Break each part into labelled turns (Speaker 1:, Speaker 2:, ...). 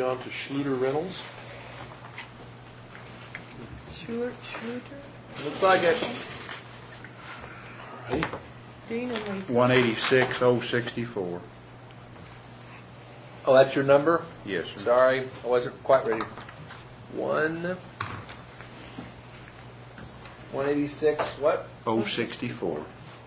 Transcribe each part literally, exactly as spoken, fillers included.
Speaker 1: on to Schluter Rentals.
Speaker 2: Schluter? Schluter?
Speaker 3: Looks like it.
Speaker 1: Right.
Speaker 2: Dean and Lisa.
Speaker 4: one eighty-six oh sixty-four.
Speaker 3: Oh, that's your number?
Speaker 4: Yes, sir.
Speaker 3: Sorry, I wasn't quite ready. One. one eighty-six, what?
Speaker 4: oh sixty-four.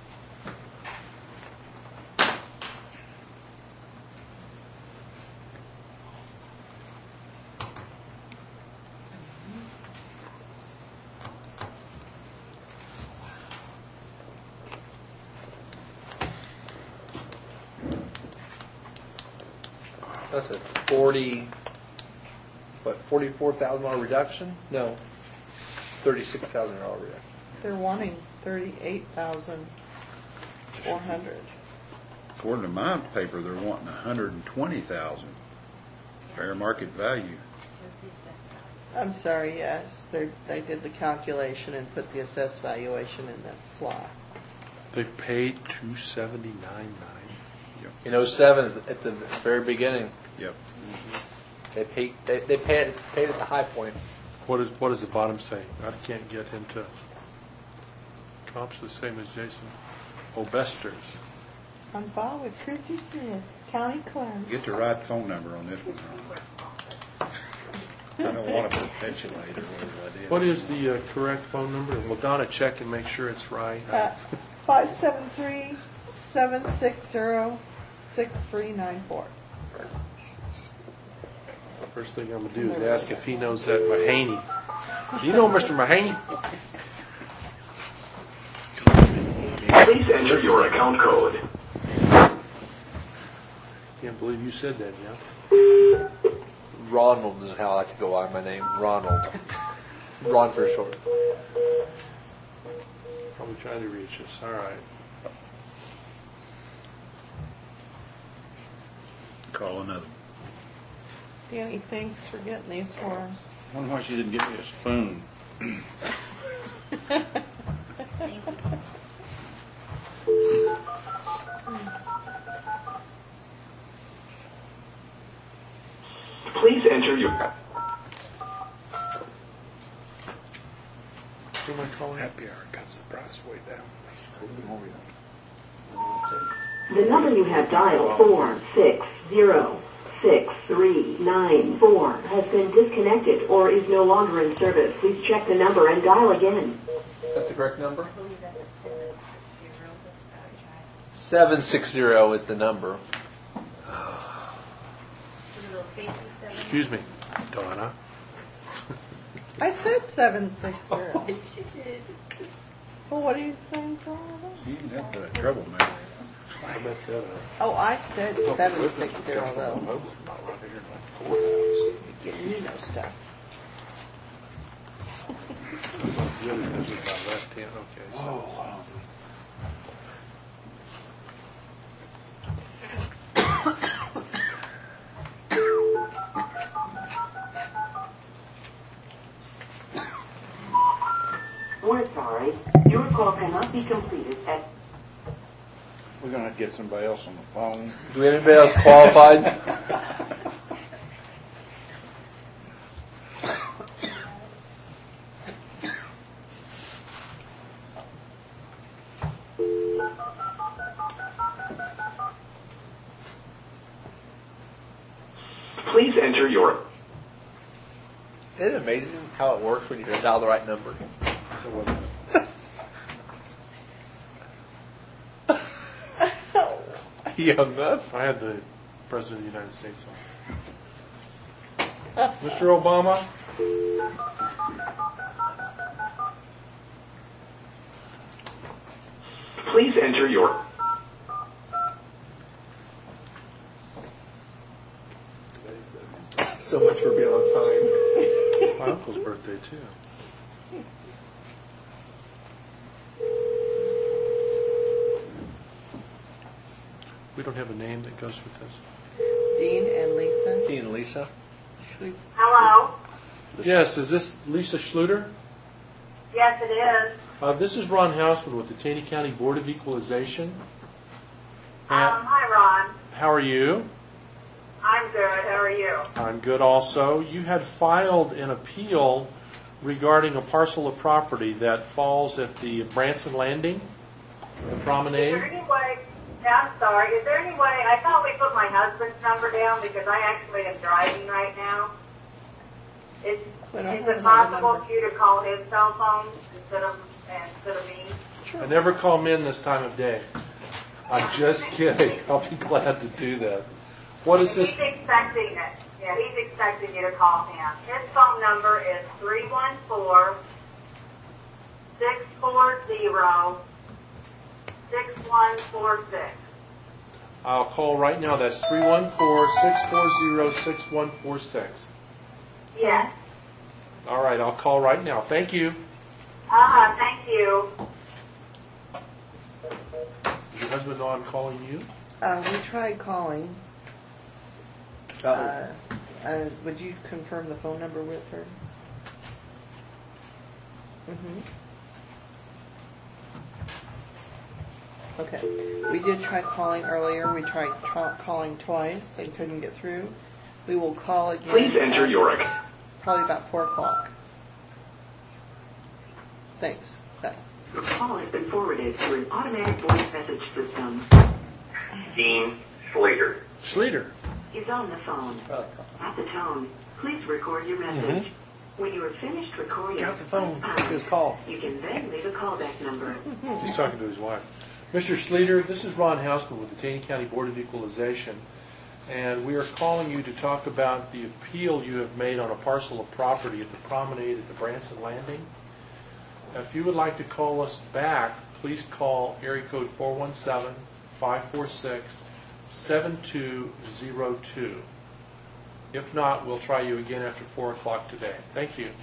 Speaker 3: That's a forty, what, forty-four thousand dollar reduction? No, thirty-six thousand dollar reduction.
Speaker 2: They're wanting thirty-eight thousand four hundred.
Speaker 4: According to my paper, they're wanting one hundred twenty thousand. Fair market value.
Speaker 2: I'm sorry, yes, they they did the calculation and put the assessed valuation in that slot.
Speaker 1: They paid two seventy-nine nine.
Speaker 3: In oh seven, at the very beginning,
Speaker 4: Yep.
Speaker 3: they paid, they, they paid, paid at the high point.
Speaker 1: What is what does the bottom say? I can't get into comps the same as Jason. Obesters.
Speaker 2: On file with Christy Smith, county clerk.
Speaker 4: Get the right phone number on this one. I don't want to perpetuate or whatever I did.
Speaker 1: What is the uh, correct phone number? And we'll Donna check and make sure it's right.
Speaker 2: Uh, five seven three, seven six zero, six three nine four.
Speaker 1: First thing I'm going to do is ask if he knows that Mahaney. Do you know Mister Mahaney?
Speaker 5: Please enter your account code.
Speaker 1: Can't believe you said that, yeah.
Speaker 3: Ronald is how I like to go by my name, Ronald. Ron for short.
Speaker 1: Probably trying to reach us. All right.
Speaker 4: Call another.
Speaker 2: Danny, thanks for getting these for us.
Speaker 4: I wonder why she didn't give me a spoon.
Speaker 5: Please enter your...
Speaker 1: Who am I calling?
Speaker 4: Happy hour cuts the price way down.
Speaker 6: The number you have dialed, four six zero six three nine four, has been disconnected or is no longer in service. Please check the number and dial again.
Speaker 3: Is that the correct number?
Speaker 7: I believe that's a seven six zero. That's about right.
Speaker 3: seven six zero is the number.
Speaker 7: Is it those fancy seven?
Speaker 1: Excuse me, Donna.
Speaker 2: I said seven six zero.
Speaker 7: She did.
Speaker 2: Well, what are you saying wrong with that?
Speaker 4: You didn't have that trouble, man.
Speaker 1: I messed that up.
Speaker 2: Oh, I said seven six zero though. Getting you know stuff.
Speaker 1: The other thing was about left hand. Okay, so.
Speaker 6: We're sorry. Your call cannot be completed at...
Speaker 4: We're going to have to get somebody else on the phone.
Speaker 3: Do we have anybody else qualified?
Speaker 5: Please enter your...
Speaker 3: Isn't it amazing how it works when you dial the right number? Young enough.
Speaker 1: I had the President of the United States on. Mister Obama?
Speaker 5: Please enter your...
Speaker 3: So much for being on time.
Speaker 1: My uncle's birthday, too. We don't have a name that goes with this.
Speaker 2: Dean and Lisa.
Speaker 3: Dean and Lisa.
Speaker 6: Hello?
Speaker 1: Yes, is this Lisa Schluter?
Speaker 6: Yes, it is.
Speaker 1: Uh, this is Ron Houseman with the Taney County Board of Equalization.
Speaker 6: Um, hi, Ron.
Speaker 1: How are you?
Speaker 6: I'm
Speaker 8: good. How are you?
Speaker 1: I'm good also. You had filed an appeal regarding a parcel of property that falls at the Branson Landing, the
Speaker 8: Is
Speaker 1: promenade.
Speaker 8: there any way, yeah, I'm sorry, is there any way, I thought we put my husband's number down because I actually am driving right now. Is,
Speaker 2: We don't
Speaker 8: is
Speaker 2: have
Speaker 8: it
Speaker 2: another
Speaker 8: possible
Speaker 2: number.
Speaker 8: for you to call his cell phone instead of, instead of me?
Speaker 1: I never call him in this time of day. I'm just kidding. I'll be glad to do that. What is this?
Speaker 8: He's expecting it. Yeah, he's expecting you to call him. His phone number is three one four, six four zero, six one four six.
Speaker 1: I'll call right now. That's three one four, six four zero, six one four six.
Speaker 8: Yes.
Speaker 1: All right, I'll call right now. Thank you.
Speaker 8: Uh-huh, thank you.
Speaker 1: Does your husband know I'm calling you?
Speaker 2: Uh, we tried calling.
Speaker 3: Uh,
Speaker 2: Uh, uh, would you confirm the phone number with her? Mm-hmm. Okay. We did try calling earlier. We tried tra- calling twice and couldn't get through. We will call again.
Speaker 5: Please enter
Speaker 2: at
Speaker 5: your account.
Speaker 2: Probably about four o'clock. Thanks. Bye.
Speaker 6: Your call has been forwarded to an automatic voice message system.
Speaker 5: Dean Slater.
Speaker 1: Schleter.
Speaker 6: Is on the phone. At the tone, please record your message. When you are finished recording,
Speaker 3: Get off the phone.
Speaker 6: press
Speaker 3: Give us a call.
Speaker 6: You can then leave a callback number.
Speaker 1: He's talking to his wife. Mister Schleter, this is Ron Hausman with the Taney County Board of Equalization, and we are calling you to talk about the appeal you have made on a parcel of property at the promenade at the Branson Landing. If you would like to call us back, please call area code four one seven, five four six, seven two zero two. If not, we'll try you again after four o'clock today. Thank you.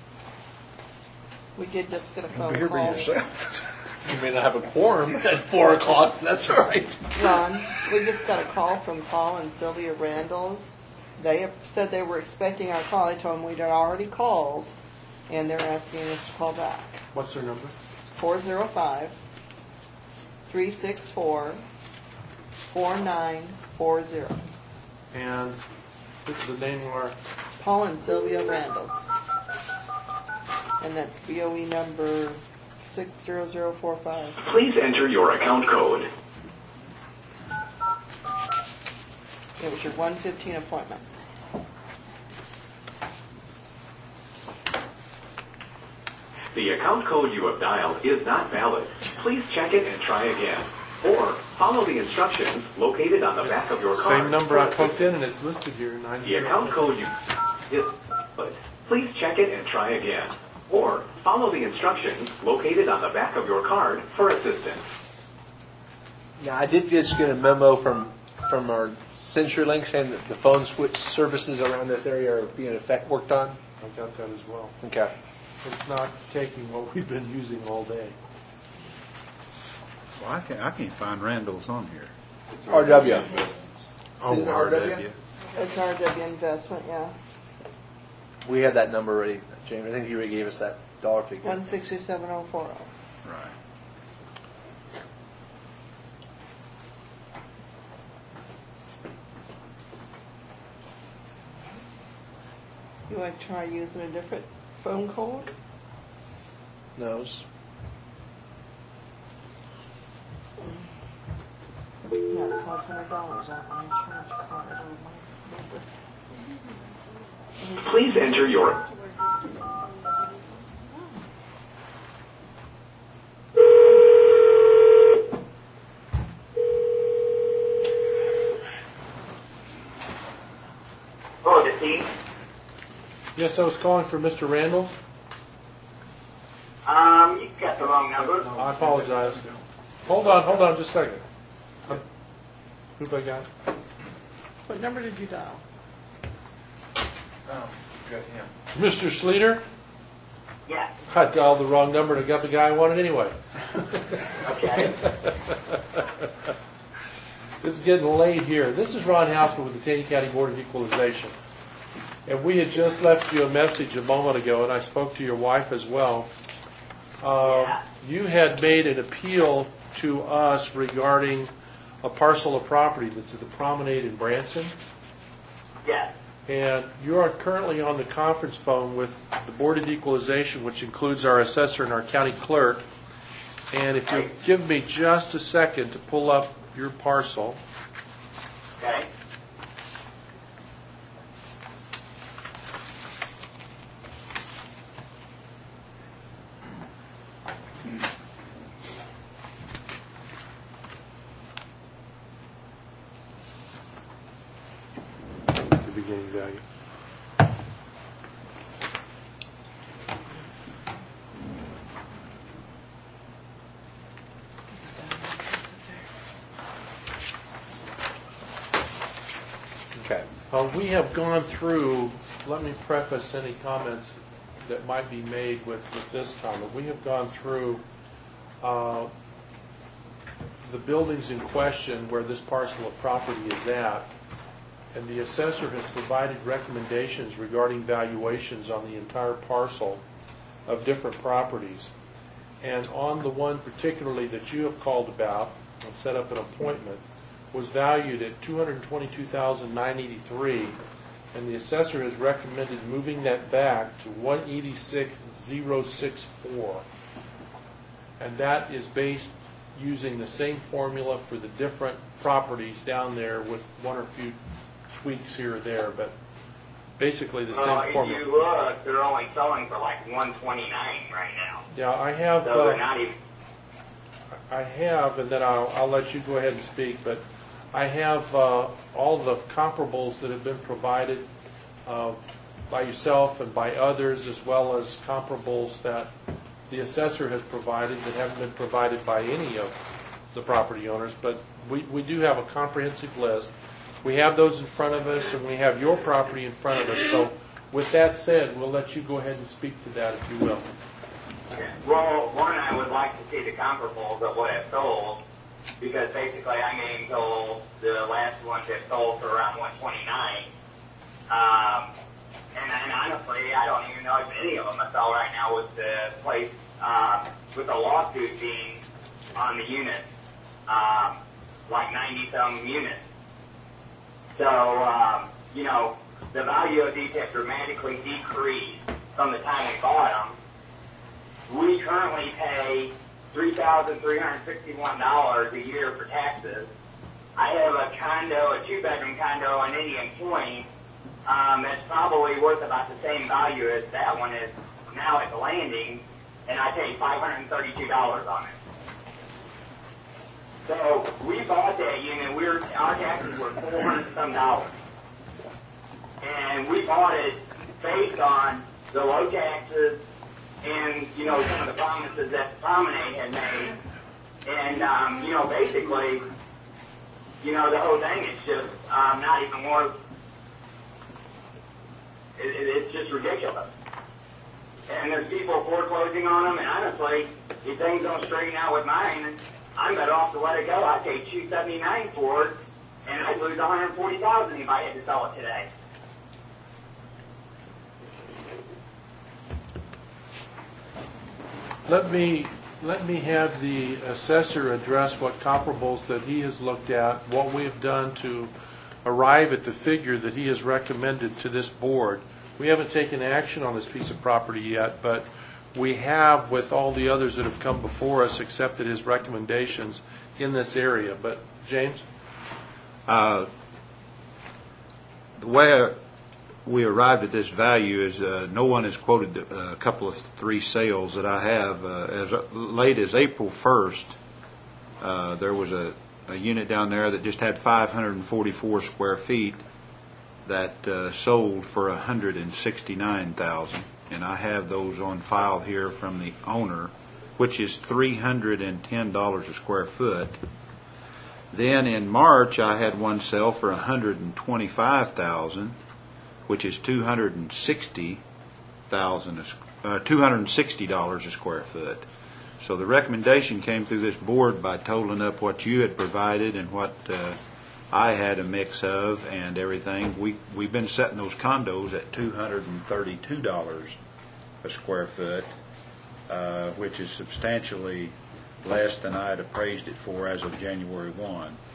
Speaker 2: We did just get a phone
Speaker 4: Be here by
Speaker 2: call.
Speaker 4: yourself.
Speaker 3: You may not have a quorum at four o'clock. That's all right.
Speaker 2: Ron, we just got a call from Paul and Sylvia Randalls. They said they were expecting our call. I told them we'd already called, and they're asking us to call back.
Speaker 1: What's their number?
Speaker 2: four oh five, three six four, four nine four zero.
Speaker 1: And the name are
Speaker 2: Paul and Sylvia Randalls. And that's B O E number six zero zero four five.
Speaker 5: Please enter your account code.
Speaker 2: It was your one fifteen appointment.
Speaker 5: The account code you have dialed is not valid. Please check it and try again. Or follow the instructions located on the back of your card.
Speaker 1: same number I poked in, and it's listed here. nine
Speaker 5: The
Speaker 1: zero.
Speaker 5: account code you is valid. Please check it and try again. Or follow the instructions located on the back of your card for assistance.
Speaker 3: Now, I did just get a memo from from our CenturyLink saying that the phone switch services around this area are being effect worked on.
Speaker 1: I got that as well.
Speaker 3: Okay.
Speaker 1: It's not taking what we've been using all day.
Speaker 4: Well, I can't, I can't find Randall's on here.
Speaker 3: R W.
Speaker 4: Oh,
Speaker 3: Isn't it
Speaker 4: R
Speaker 3: R
Speaker 4: W?
Speaker 3: W?
Speaker 2: It's R W Investment, yeah.
Speaker 3: We had that number already, Jamie. I think you already gave us that dollar figure.
Speaker 2: one sixty-seven oh four oh.
Speaker 4: Right.
Speaker 2: You want to try using a different phone code?
Speaker 3: Knows.
Speaker 2: Yeah, five hundred dollars on my insurance card on my number.
Speaker 5: Please enter your
Speaker 8: Oh, the team?
Speaker 1: Yes, I was calling for Mister Randall.
Speaker 8: Um, you got the wrong number.
Speaker 1: I apologize. Hold on, hold on just a second. Who have I got?
Speaker 2: What number did you dial?
Speaker 4: Oh, got him.
Speaker 1: Mister Schleter?
Speaker 8: Yeah.
Speaker 1: I dialed the wrong number and I got the guy I wanted anyway.
Speaker 8: Okay.
Speaker 1: It's getting late here. This is Ron Hausman with the Taney County Board of Equalization. And we had just left you a message a moment ago, and I spoke to your wife as well. Uh,
Speaker 8: Yeah.
Speaker 1: You had made an appeal to us regarding a parcel of property that's at the promenade in Branson.
Speaker 9: Yes.
Speaker 1: And you are currently on the conference phone with the Board of Equalization, which includes our assessor and our county clerk. And if you'll give me just a second to pull up your parcel.
Speaker 9: Okay.
Speaker 1: The beginning value.
Speaker 3: Okay.
Speaker 1: Uh, we have gone through, let me preface any comments that might be made with, with this comment. We have gone through uh, the buildings in question where this parcel of property is at, and the assessor has provided recommendations regarding valuations on the entire parcel of different properties. And on the one particularly that you have called about and set up an appointment was valued at two hundred twenty-two thousand nine hundred eighty-three dollars, and the assessor has recommended moving that back to one hundred eighty-six thousand sixty-four. And that is based using the same formula for the different properties down there with one or few tweaks here or there, but basically the
Speaker 9: Well,
Speaker 1: same
Speaker 9: if
Speaker 1: formula.
Speaker 9: you look, they're only selling for like one twenty-nine right now.
Speaker 1: Yeah, I have.
Speaker 9: So
Speaker 1: uh,
Speaker 9: they're not even.
Speaker 1: I have, and then I'll, I'll let you go ahead and speak, but I have uh, all the comparables that have been provided uh, by yourself and by others, as well as comparables that the assessor has provided that haven't been provided by any of the property owners. But we, we do have a comprehensive list. We have those in front of us, and we have your property in front of us. So with that said, we'll let you go ahead and speak to that, if you will.
Speaker 9: Well, one, I would like to see the comparables of what it sold, because basically I'm getting told the last one that sold for around one twenty-nine. Um, and, and honestly, I don't even know if any of them I sell right now with the place, um, with the lawsuit being on the unit, um, like ninety-some units. So, um, you know, the value of these have dramatically decreased from the time we bought them. We currently pay three thousand three hundred sixty-one dollars a year for taxes. I have a condo, a two-bedroom condo in Indian Point, um, that's probably worth about the same value as that one is now at the Landing, and I pay five hundred thirty-two dollars on it. So we bought that unit. We were, our taxes were four hundred some dollars, and we bought it based on the low taxes and, you know, some of the promises that Promenade had made. And, um, you know, basically, you know, the whole thing is just um, not even worth, it, it, it's just ridiculous. And there's people foreclosing on them, and honestly, if things don't straighten out with mine, I'm better off to let it go. I paid two seventy-nine for it, and I'd lose one hundred forty thousand dollars if I had to sell it today.
Speaker 1: Let me let me have the assessor address what comparables that he has looked at, what we have done to arrive at the figure that he has recommended to this board. We haven't taken action on this piece of property yet, but we have, with all the others that have come before us, accepted his recommendations in this area. But James?
Speaker 4: Uh, the way we arrived at this value is uh, no one has quoted a couple of three sales that I have. Uh, as late as April first, uh, there was a, a unit down there that just had five hundred forty-four square feet that uh, sold for one hundred sixty-nine thousand dollars. And I have those on file here from the owner, which is three hundred ten dollars a square foot. Then in March, I had one sell for one hundred twenty-five thousand dollars, which is two hundred sixty thousand dollars, uh, two hundred sixty dollars a square foot. So the recommendation came through this board by totaling up what you had provided and what uh, I had a mix of and everything. We, we've been setting those condos at two hundred thirty-two dollars a square foot, uh, which is substantially less than I had appraised it for as of January first.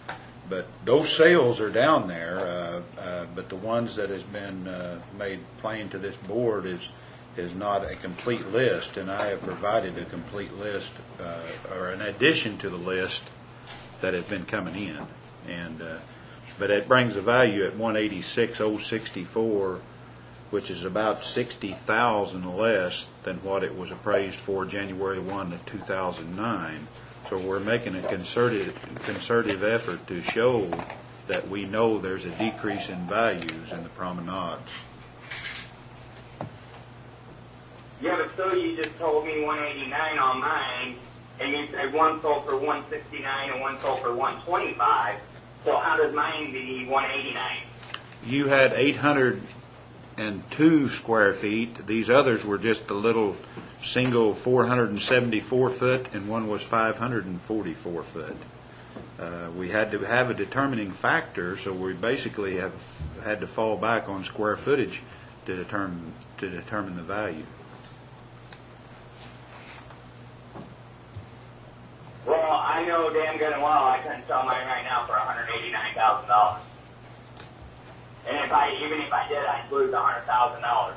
Speaker 4: but those sales are down there, uh, uh, but the ones that has been uh, made plain to this board is is not a complete list, and I have provided a complete list, uh, or an addition to the list that has been coming in. And uh, but it brings the value at one eighty-six thousand sixty-four, which is about sixty thousand less than what it was appraised for January first of two thousand nine. So we're making a concerted concerted effort to show that we know there's a decrease in values in the promenades.
Speaker 9: Yeah, but still, you just told me one eighty-nine on mine, and you said one sold for one sixty-nine and one sold for one twenty-five. So how does mine be one eighty-nine?
Speaker 4: You had eight hundred two square feet. These others were just a little single four hundred seventy-four foot, and one was five hundred forty-four foot. Uh, we had to have a determining factor, so we basically have had to fall back on square footage to determine to determine the value.
Speaker 9: Well, I know damn good and well I couldn't sell mine right now for one hundred eighty-nine thousand dollars. And if I, even if I did, I'd lose one hundred thousand dollars.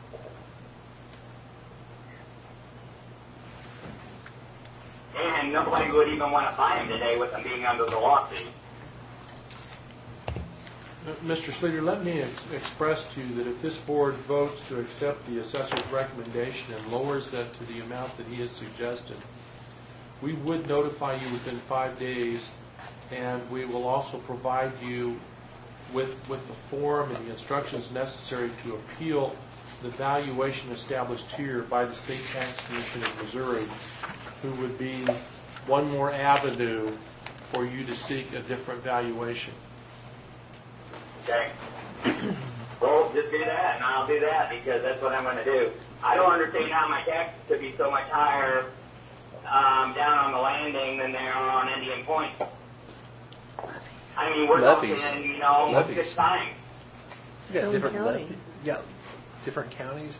Speaker 9: And nobody would even want to buy them today with them being under the lawsuit.
Speaker 1: Mister Sleeter, let me ex- express to you that if this board votes to accept the assessor's recommendation and lowers that to the amount that he has suggested, we would notify you within five days, and we will also provide you with, with the form and the instructions necessary to appeal the valuation established here by the State Tax Commission of Missouri, who would be one more avenue for you to seek a different valuation.
Speaker 9: Okay? Well, just do that, and I'll do that, because that's what I'm going to do. I don't understand how my taxes could be so much higher um, down on the landing than they are on Indian Point. I mean, we're
Speaker 3: Levies.
Speaker 9: talking, you know, almost
Speaker 3: Levies.
Speaker 9: six times.
Speaker 3: You got
Speaker 2: Stone
Speaker 3: different
Speaker 2: County.
Speaker 3: le- you got different counties.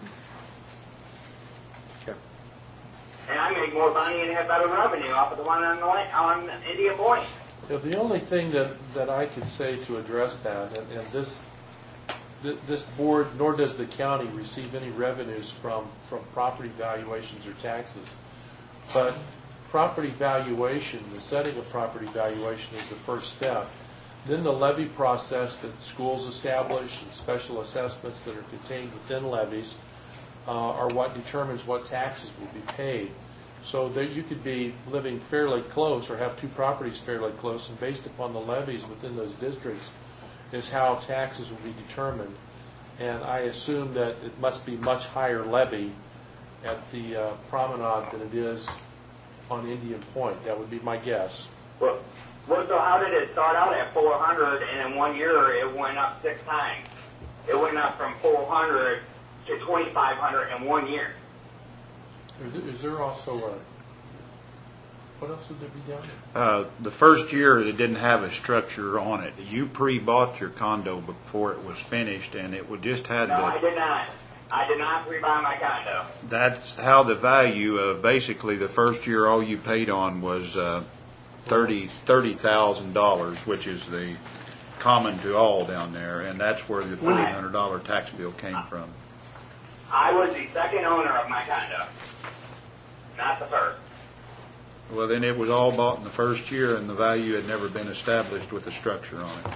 Speaker 3: Okay.
Speaker 9: And I make more money and have better revenue off of the one on the la- on Indian Point.
Speaker 1: Yeah, the only thing that, that I could say to address that, and, and this th- this board, nor does the county receive any revenues from, from property valuations or taxes, but property valuation, the setting of property valuation is the first step. Then the levy process that schools establish and special assessments that are contained within levies uh, are what determines what taxes will be paid. So that you could be living fairly close or have two properties fairly close, and based upon the levies within those districts is how taxes will be determined. And I assume that it must be much higher levy at the uh, promenade than it is on Indian Point. That would be my guess.
Speaker 9: Well, well, so how did it start out at four hundred, and in one year it went up six times? It went up from four hundred to twenty-five hundred in one year.
Speaker 1: Is there- is there also a, what else would there be down there?
Speaker 4: Uh, the first year it didn't have a structure on it. You pre-bought your condo before it was finished, and it would just had
Speaker 9: No, I
Speaker 4: the.
Speaker 9: did not. I did not pre-buy my condo.
Speaker 4: That's how the value of basically the first year all you paid on was uh, thirty thirty thousand dollars, which is the common to all down there, and that's where the four hundred dollar tax bill came from.
Speaker 9: I was the second owner of my condo, not the first.
Speaker 4: Well, then it was all bought in the first year, and the value had never been established with a structure on it.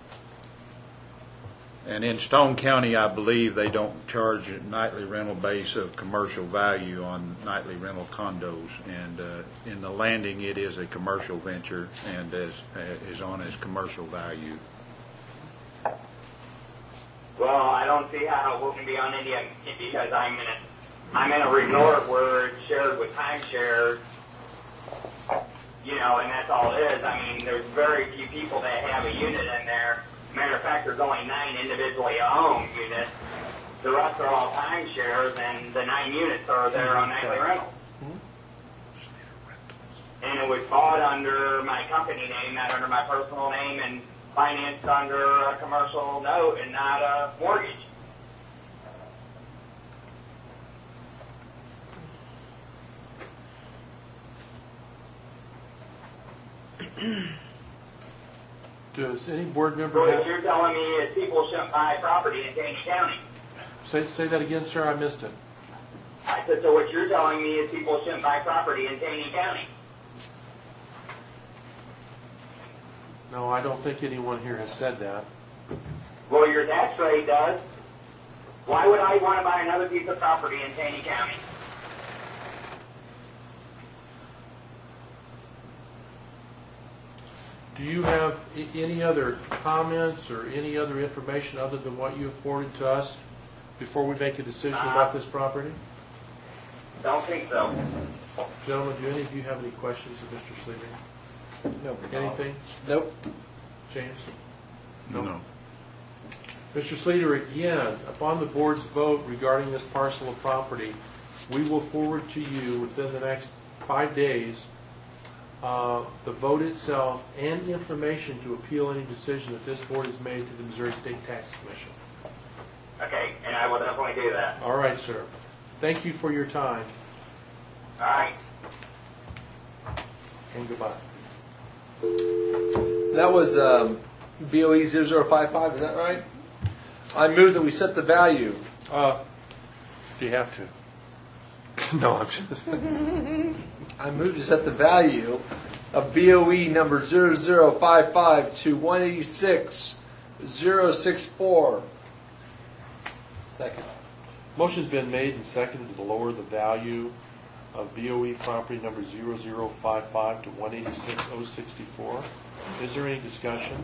Speaker 4: And in Stone County, I believe they don't charge a nightly rental base of commercial value on nightly rental condos. And uh, in the landing, it is a commercial venture and is, uh, is on as commercial value.
Speaker 9: Well, I don't see how it wouldn't be on Indian because I'm in a, I'm in a resort where it's shared with timeshare, you know, and that's all it is. I mean, there's very few people that have a unit in there. Matter of fact, there's only nine individually owned units. The rest are all timeshares, and the nine units are there on nightly rental. And it was bought under my company name, not under my personal name, and financed under a commercial note and not a mortgage.
Speaker 1: Does any board
Speaker 9: So
Speaker 1: member
Speaker 9: what
Speaker 1: have,
Speaker 9: you're telling me is people shouldn't buy property in Taney County.
Speaker 1: say, say that again, sir, I missed it.
Speaker 9: I said, so what you're telling me is people shouldn't buy property in Taney County.
Speaker 1: No, I don't think anyone here has said that.
Speaker 9: Well, your tax rate does. Why would I want to buy another piece of property in Taney County?
Speaker 1: Do you have i- any other comments or any other information other than what you have forwarded to us before we make a decision about this property?
Speaker 9: Don't think so.
Speaker 1: Gentlemen, do any of you have any questions of Mister Sleeman?
Speaker 3: No.
Speaker 1: Anything?
Speaker 3: Nope.
Speaker 1: James?
Speaker 4: No.
Speaker 1: Mister Sleeter, again, upon the board's vote regarding this parcel of property, we will forward to you within the next five days uh, the vote itself and information to appeal any decision that this board has made to the Missouri State Tax Commission.
Speaker 9: Okay, and I will definitely do that.
Speaker 1: All right, sir. Thank you for your time,
Speaker 9: All right.
Speaker 1: and goodbye.
Speaker 3: That was um, B O E zero zero five five, is that right? I move that we set the value.
Speaker 1: Uh, do you have to? No, I'm just...
Speaker 3: I move to set the value of B O E number zero zero five five to one eighty-six thousand sixty-four. Second.
Speaker 1: Motion's been made and seconded to lower the value of B O E property number zero zero five five to one eighty-six thousand sixty-four. Is there any discussion?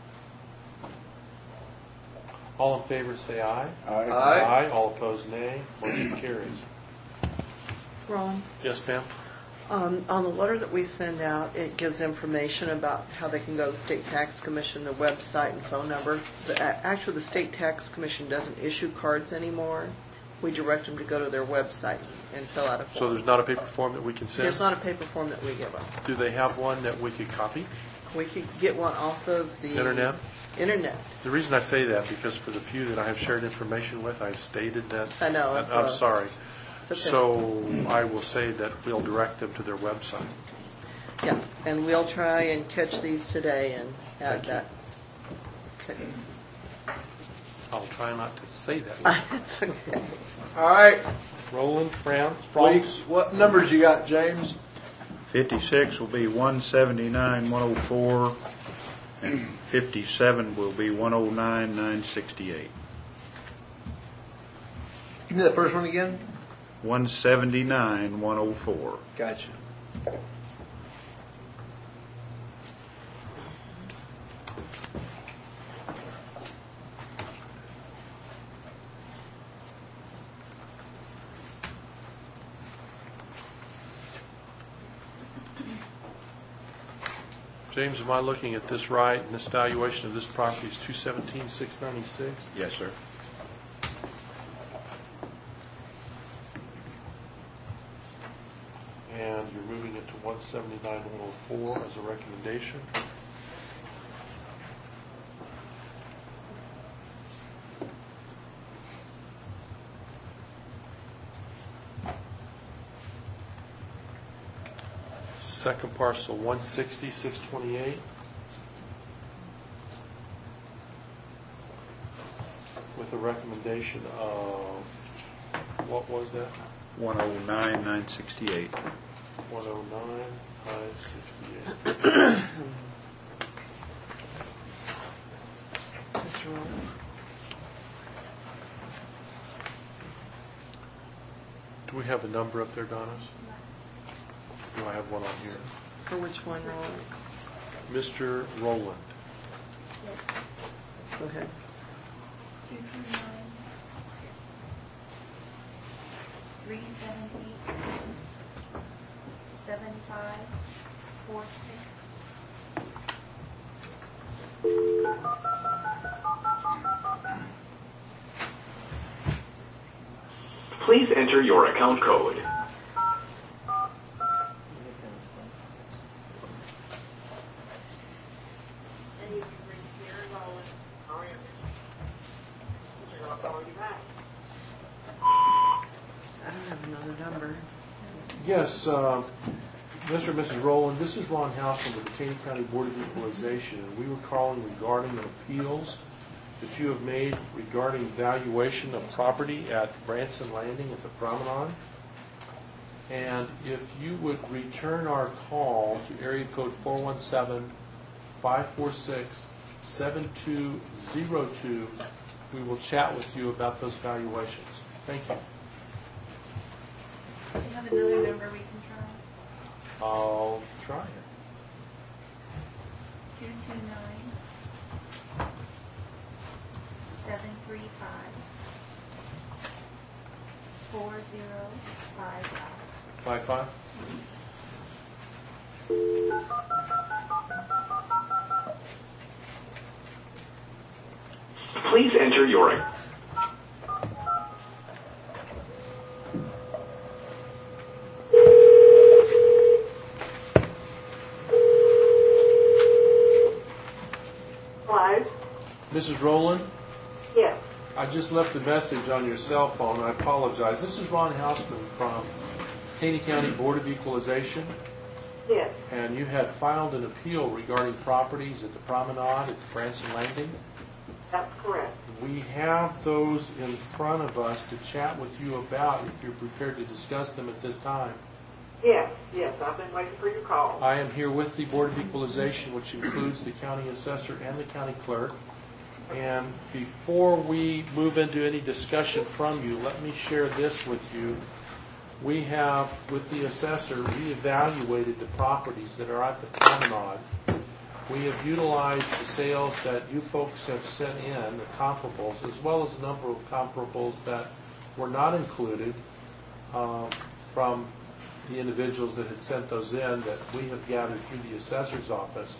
Speaker 1: All in favor say aye.
Speaker 3: Aye.
Speaker 1: Aye. All opposed nay. Motion carries.
Speaker 2: Ron,
Speaker 1: Yes, ma'am?
Speaker 2: um, on the letter that we send out, it gives information about how they can go to the State Tax Commission, the website and phone number. The, a- actually, the State Tax Commission doesn't issue cards anymore. We direct them to go to their website and fill out a form.
Speaker 1: So there's not a paper form that we can send?
Speaker 2: There's not a paper form that we give them.
Speaker 1: Do they have one that we could copy?
Speaker 2: We could get one off of the...
Speaker 1: Internet?
Speaker 2: Internet.
Speaker 1: The reason I say that, because for the few that I have shared information with, I've stated that.
Speaker 2: I know, that's
Speaker 1: I'm
Speaker 2: what-
Speaker 1: sorry.
Speaker 2: It's okay.
Speaker 1: So I will say that we'll direct them to their website.
Speaker 2: Yes, and we'll try and catch these today and add
Speaker 1: Thank you.
Speaker 2: that. Okay.
Speaker 1: I'll try not to say that.
Speaker 2: It's okay.
Speaker 3: All right.
Speaker 1: Roland, France,
Speaker 3: What, do you-
Speaker 1: France.
Speaker 3: what numbers you got, James?
Speaker 4: fifty-six will be one seventy-nine, one oh four, and fifty-seven will be one oh nine, nine sixty-eight.
Speaker 3: Give me that first one again.
Speaker 4: one seventy-nine, one oh four.
Speaker 3: Gotcha.
Speaker 1: James, am I looking at this right? And this valuation of this property is two seventeen, six ninety-six?
Speaker 4: Yes, sir.
Speaker 1: And you're moving it to one seventy-nine, one oh four as a recommendation. Second parcel, one sixty, six twenty-eight. With a recommendation of, what was that?
Speaker 4: one oh nine, nine sixty-eight.
Speaker 1: one oh nine, nine sixty-eight.
Speaker 2: Mister Rowan?
Speaker 1: Do we have a number up there, Donna's? Do I have one on here?
Speaker 2: For which one, Rowan?
Speaker 1: Mister Rowland.
Speaker 2: Go ahead.
Speaker 7: Two two nine, three seven eight, seven five, four six.
Speaker 5: Please enter your account code.
Speaker 2: I don't have another number.
Speaker 1: Yes, uh, Mister and Missus Rowland, this is Ron Houseman with the Taney County Board of Equalization, and we were calling regarding the appeals that you have made regarding valuation of property at Branson Landing at the Promenade. And if you would return our call to area code four one seven, five four six, seven two zero two, we will chat with you about those valuations. Thank you.
Speaker 7: Do you have another number we can try?
Speaker 1: I'll try it.
Speaker 7: Two two nine seven three five four zero five five.
Speaker 1: Five five?
Speaker 5: Please enter your...
Speaker 6: Hello?
Speaker 1: Missus Rowland,
Speaker 6: Yes.
Speaker 1: I just left a message on your cell phone. I apologize. This is Ron Houseman from Taney County Board of Equalization,
Speaker 6: Yes.
Speaker 1: and you had filed an appeal regarding properties at the Promenade at Branson Landing.
Speaker 6: That's correct.
Speaker 1: We have those in front of us to chat with you about if you're prepared to discuss them at this time.
Speaker 6: Yes, yes, I've been waiting for your call.
Speaker 1: I am here with the Board of Equalization, which includes the county assessor and the county clerk. And before we move into any discussion from you, let me share this with you. We have, with the assessor, reevaluated the properties that are at the Promenade. We have utilized the sales that you folks have sent in, the comparables, as well as a number of comparables that were not included uh, from the individuals that had sent those in that we have gathered through the assessor's office.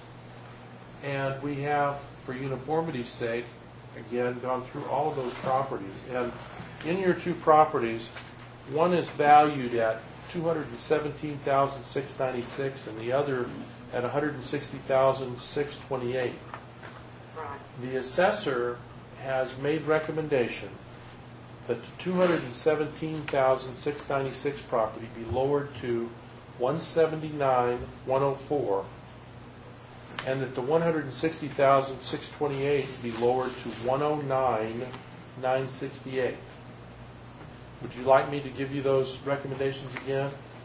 Speaker 1: And we have, for uniformity's sake, again, gone through all of those properties. And in your two properties, one is valued at two hundred seventeen thousand six hundred ninety-six dollars and the other at one hundred sixty thousand six hundred twenty-eight dollars.
Speaker 6: Right.
Speaker 1: The assessor has made recommendation that the two hundred seventeen thousand six hundred ninety-six property be lowered to one hundred seventy-nine thousand one hundred four, and that the one hundred sixty thousand six hundred twenty-eight be lowered to one hundred nine thousand nine hundred sixty-eight. Would you like me to give you those recommendations again?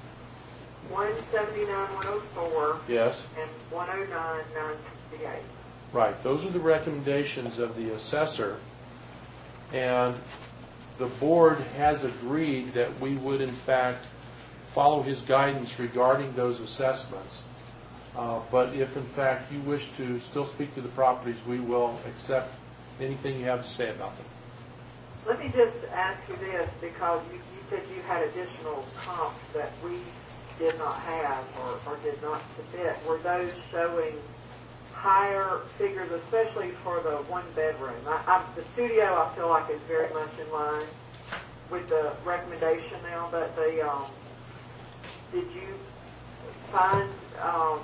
Speaker 6: one seventy-nine, one oh four,
Speaker 1: Yes.
Speaker 6: and one oh nine, nine sixty-eight.
Speaker 1: Right. Those are the recommendations of the assessor, and the board has agreed that we would, in fact, follow his guidance regarding those assessments. Uh, but if, in fact, you wish to still speak to the properties, we will accept anything you have to say about them.
Speaker 6: Let me just ask you this, because you, you said you had additional comps that we did not have or, or did not submit. Were those showing higher figures, especially for the one bedroom? I, I, the studio, I feel like, is very much in line with the recommendation now, but the, um, did you find um,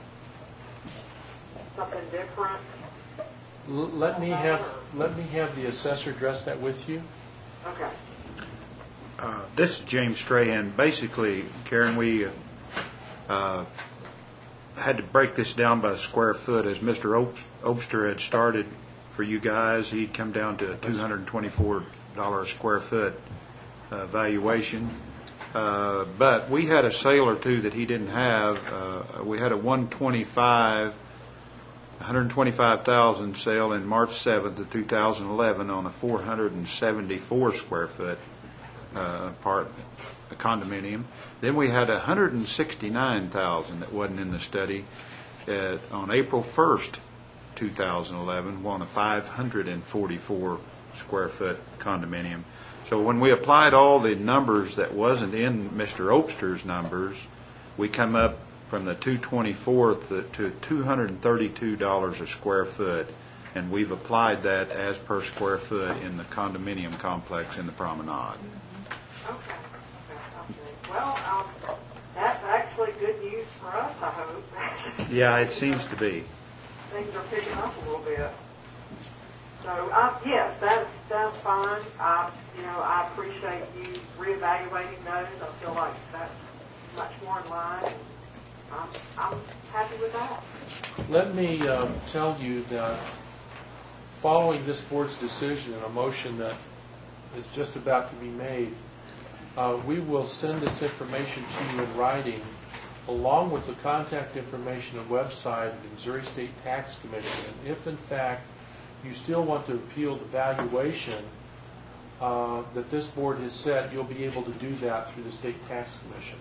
Speaker 6: something different?
Speaker 1: L- let me have let me have the assessor address that with you.
Speaker 6: Okay.
Speaker 4: Uh, this is James Strahan. Basically, Karen, we uh, had to break this down by square foot. As Mister Ob- Obster had started for you guys, he'd come down to a two hundred twenty-four dollars a square foot uh, valuation. Uh, but we had a sale or two that he didn't have. Uh, we had a one twenty-five, one hundred twenty-five thousand sale in March seventh of two thousand eleven on a four hundred seventy-four square foot uh, apartment, a condominium. Then we had one hundred sixty-nine thousand that wasn't in the study at, on April first, two thousand eleven, on a five hundred forty-four square foot condominium. So when we applied all the numbers that wasn't in Mister Obster's numbers, we come up from the two twenty-four to two hundred thirty-two dollars a square foot, and we've applied that as per square foot in the condominium complex in the Promenade.
Speaker 6: Okay. Okay. Okay. Well, um, that's actually good news for us, I hope.
Speaker 4: Yeah, it seems to be.
Speaker 6: Things are picking up a little bit. So, um, yes, that sounds fine. I, you know, I appreciate you reevaluating those. I feel like that's much more in line.
Speaker 8: I'm, I'm happy with that.
Speaker 1: Let me um, tell you that following this board's decision and a motion that is just about to be made, uh, we will send this information to you in writing along with the contact information and website of the Missouri State Tax Commission. And if in fact you still want to appeal the valuation uh, that this board has set, you'll be able to do that through the State Tax Commission.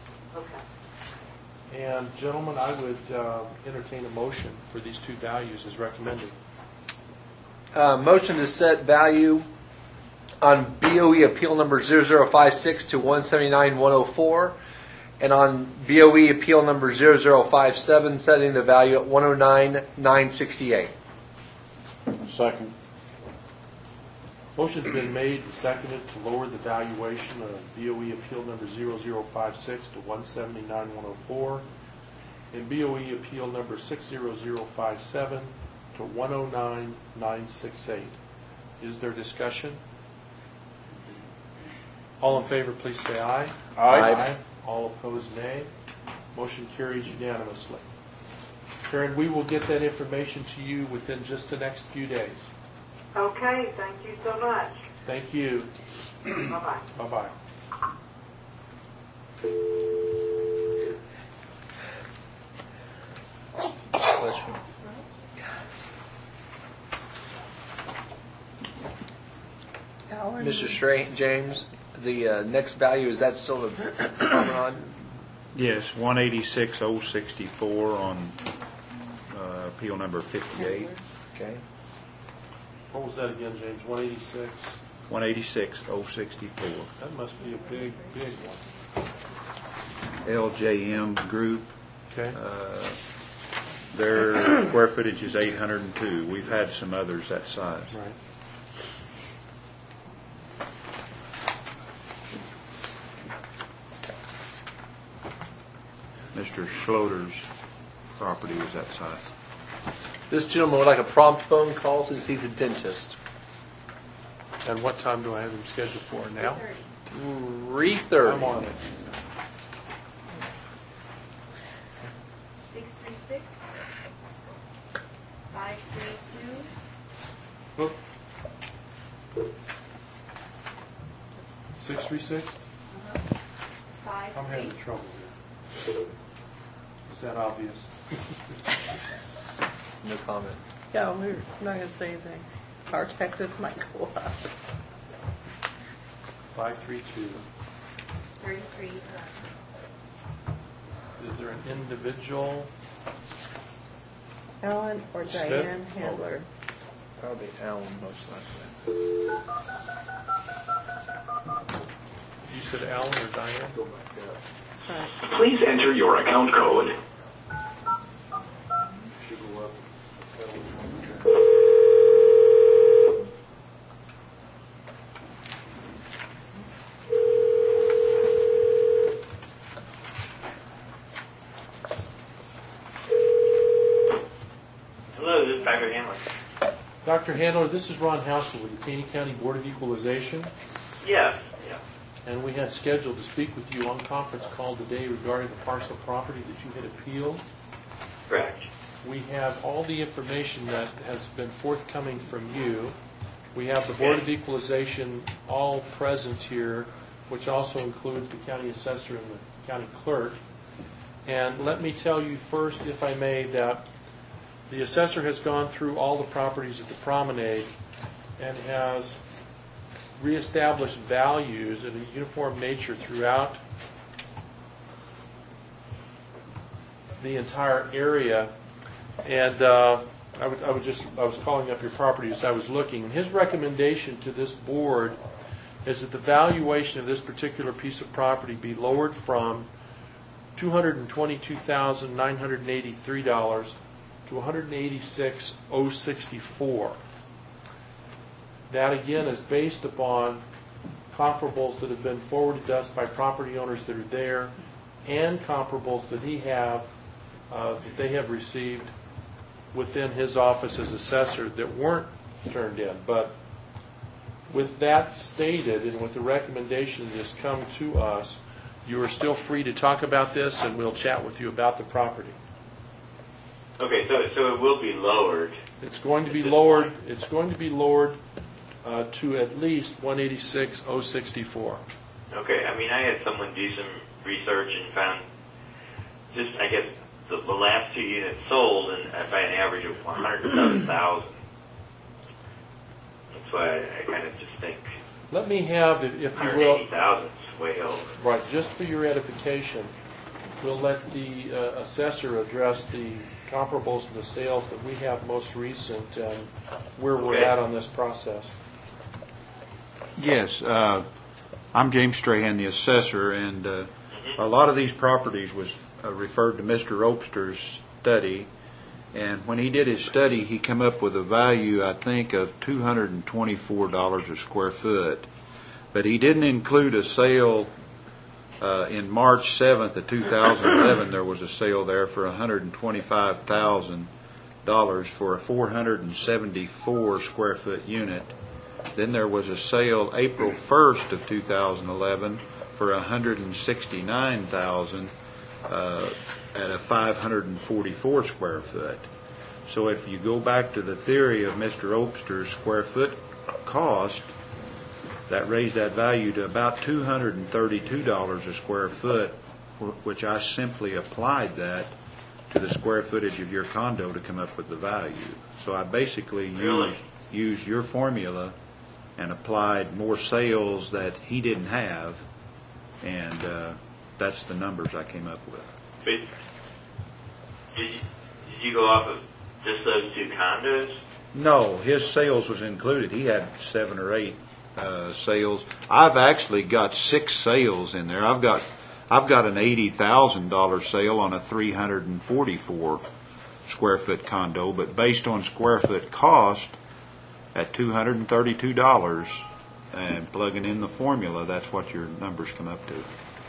Speaker 8: Okay.
Speaker 1: And gentlemen, I would uh, entertain a motion for these two values as recommended.
Speaker 3: Uh, motion to set value on B O E appeal number zero zero five six to one seventy-nine one oh four, and on B O E appeal number zero zero five seven, setting the value at one oh nine nine sixty-eight.
Speaker 4: Second.
Speaker 1: Motion's been made and seconded to lower the valuation of B O E appeal number zero zero five six to one seventy-nine one oh four and B O E appeal number six zero zero five seven to one oh nine nine six eight. Is there discussion? All in favor, please say aye.
Speaker 3: Aye.
Speaker 1: All opposed, nay. Motion carries unanimously. Karen, we will get that information to you within just the next few days.
Speaker 8: Okay, thank you so much.
Speaker 1: Thank you.
Speaker 8: Bye-bye.
Speaker 1: Bye-bye.
Speaker 2: Alan?
Speaker 3: Mister Stra- James, the uh, next value, is that still the promenade?
Speaker 4: Yes, one eighty-six oh sixty-four on uh, appeal number fifty-eight.
Speaker 3: Okay.
Speaker 1: What was that again, James? one eighty-six?
Speaker 4: one eighty-six oh sixty-four.
Speaker 1: That must be a big, big one.
Speaker 4: L J M Group.
Speaker 1: Okay.
Speaker 4: Uh, their square footage is eight hundred two. We've had some others that size.
Speaker 1: Right.
Speaker 4: Mister Schloter's property is that size.
Speaker 3: This gentleman would like a prompt phone call since he's a dentist.
Speaker 1: And what time do I have him scheduled for now?
Speaker 3: three thirty.
Speaker 1: I'm on it.
Speaker 7: Six three six, five three two,
Speaker 1: Oop. six three six?
Speaker 7: five
Speaker 1: I'm having
Speaker 7: three.
Speaker 1: trouble here. Is that obvious?
Speaker 3: No comment.
Speaker 2: Yeah, we're not going to say anything. Our taxes might go up.
Speaker 1: five three two.
Speaker 7: Three three.
Speaker 1: Is there an individual?
Speaker 2: Alan or
Speaker 1: Smith?
Speaker 2: Diane Handler?
Speaker 3: Probably Alan, most likely.
Speaker 1: You said Alan or Diane?
Speaker 3: Go back up.
Speaker 2: All right.
Speaker 5: Please enter your account code.
Speaker 1: Should go up.
Speaker 9: Hello, this is Doctor Hamlin.
Speaker 1: Doctor Handler, this is Ron Haskell with the Taney County Board of Equalization,
Speaker 9: Yes, yeah.
Speaker 1: and we had scheduled to speak with you on conference call today regarding the parcel property that you had appealed.
Speaker 9: Correct.
Speaker 1: We have all the information that has been forthcoming from you. We have the Board of Equalization all present here, which also includes the county assessor and the county clerk. And let me tell you first, if I may, that the assessor has gone through all the properties at the promenade and has reestablished values in a uniform nature throughout the entire area. And uh, I would, I would just, I was calling up your property as I was looking. And his recommendation to this board is that the valuation of this particular piece of property be lowered from two hundred twenty-two thousand nine hundred eighty-three dollars to one hundred eighty-six thousand sixty-four dollars. That again is based upon comparables that have been forwarded to us by property owners that are there and comparables that he have, uh, that they have received within his office as assessor that weren't turned in. But with that stated and with the recommendation that has come to us, you are still free to talk about this, and we'll chat with you about the property.
Speaker 10: Okay, so so it will be lowered.
Speaker 1: It's going to be lowered. It's going to be lowered uh, to at least one eighty-six thousand sixty-four.
Speaker 10: Okay, I mean, I had someone do some research and found just, I guess, the, the last two units sold and uh, by an average of one hundred seven thousand. That's why I, I kind of just think
Speaker 1: Let me have, if, if you will,
Speaker 10: one hundred eighty thousand is way over.
Speaker 1: right, just for your edification, we'll let the uh, assessor address the comparables to the sales that we have most recent and where we're
Speaker 10: Okay.
Speaker 1: at on this process.
Speaker 4: Yes, uh, I'm James Strahan, the assessor, and uh, a lot of these properties was uh, referred to Mister Opster's study, and when he did his study, he came up with a value, I think, of two hundred twenty-four dollars a square foot. But he didn't include a sale uh, in March seventh of two thousand eleven. There was a sale there for one hundred twenty-five thousand dollars for a four hundred seventy-four square foot unit. Then there was a sale April first of two thousand eleven for one hundred sixty-nine thousand dollars uh, at a five hundred forty-four square foot. So if you go back to the theory of Mister Opster's square foot cost, that raised that value to about two hundred thirty-two dollars a square foot, wh- which I simply applied that to the square footage of your condo to come up with the value. So I basically
Speaker 10: Really?
Speaker 4: used, used your formula and applied more sales that he didn't have, and uh, that's the numbers I came up with.
Speaker 10: But did you, did you go off of just those two condos?
Speaker 4: No, his sales was included. He had seven or eight uh, sales. I've actually got six sales in there. I've got I've got an eighty thousand dollar sale on a three hundred and forty four square foot condo, but based on square foot cost at two hundred and thirty two dollars, and plugging in the formula, that's what your numbers come up to.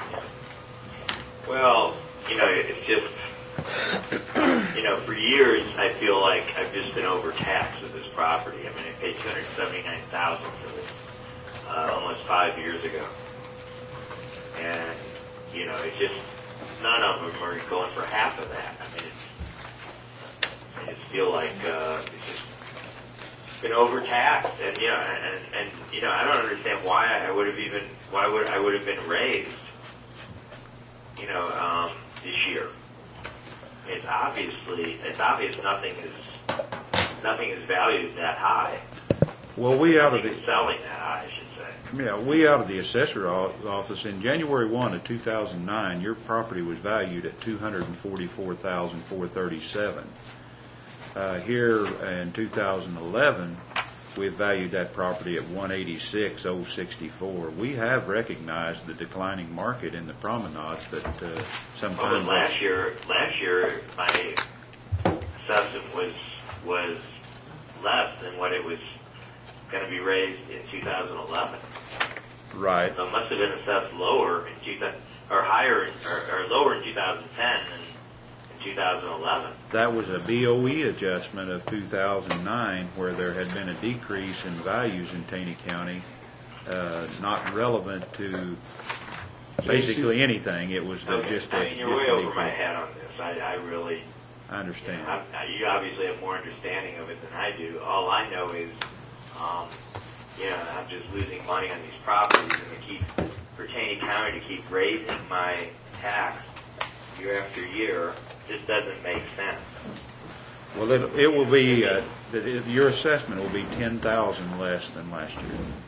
Speaker 10: Well, you know, it's just, you know, for years I feel like I've just been overtaxed with this property. I mean, I paid two hundred seventy-nine thousand dollars for this uh, almost five years ago, and you know, it's just none of them are going for half of that. I mean, it's, I just feel like uh, it's just been overtaxed, and you know, and, and you know, I don't understand why I would have even why would I would have been raised. You know, um, this year. It's obviously, it's obvious nothing is, nothing is valued that high.
Speaker 4: Well, we out of
Speaker 10: Nothing
Speaker 4: the
Speaker 10: is selling that high, I should say.
Speaker 4: Yeah, we out of the assessor o- office in January first of two thousand nine, your property was valued at two hundred forty-four thousand four hundred thirty-seven dollars. Uh, here in two thousand eleven, we valued that property at one hundred eighty-six thousand sixty-four dollars. We have recognized the declining market in the promenades, but uh,
Speaker 10: Well,
Speaker 4: sometimes
Speaker 10: but last year, last year, my assessment was, was less than what it was going to be raised in two thousand eleven.
Speaker 4: right.
Speaker 10: So it must have been assessed lower in two thousand, or higher, in, or, or lower in two thousand ten than in two thousand eleven.
Speaker 4: That was a B O E adjustment of two thousand nine, where there had been a decrease in values in Taney County, uh, not relevant to basically anything. It was the-
Speaker 10: Okay.
Speaker 4: just a
Speaker 10: I mean, you're
Speaker 4: just
Speaker 10: way
Speaker 4: a
Speaker 10: over my
Speaker 4: decrease.
Speaker 10: head on this. I, I really,
Speaker 4: I understand.
Speaker 10: I, I, you obviously have more understanding of it than I do. All I know is, um, you know, I'm just losing money on these properties, and to keep, for Taney County to keep raising my tax year after year just doesn't make sense.
Speaker 4: Well, it, it will be, uh, that it- your assessment will be ten thousand less than last year.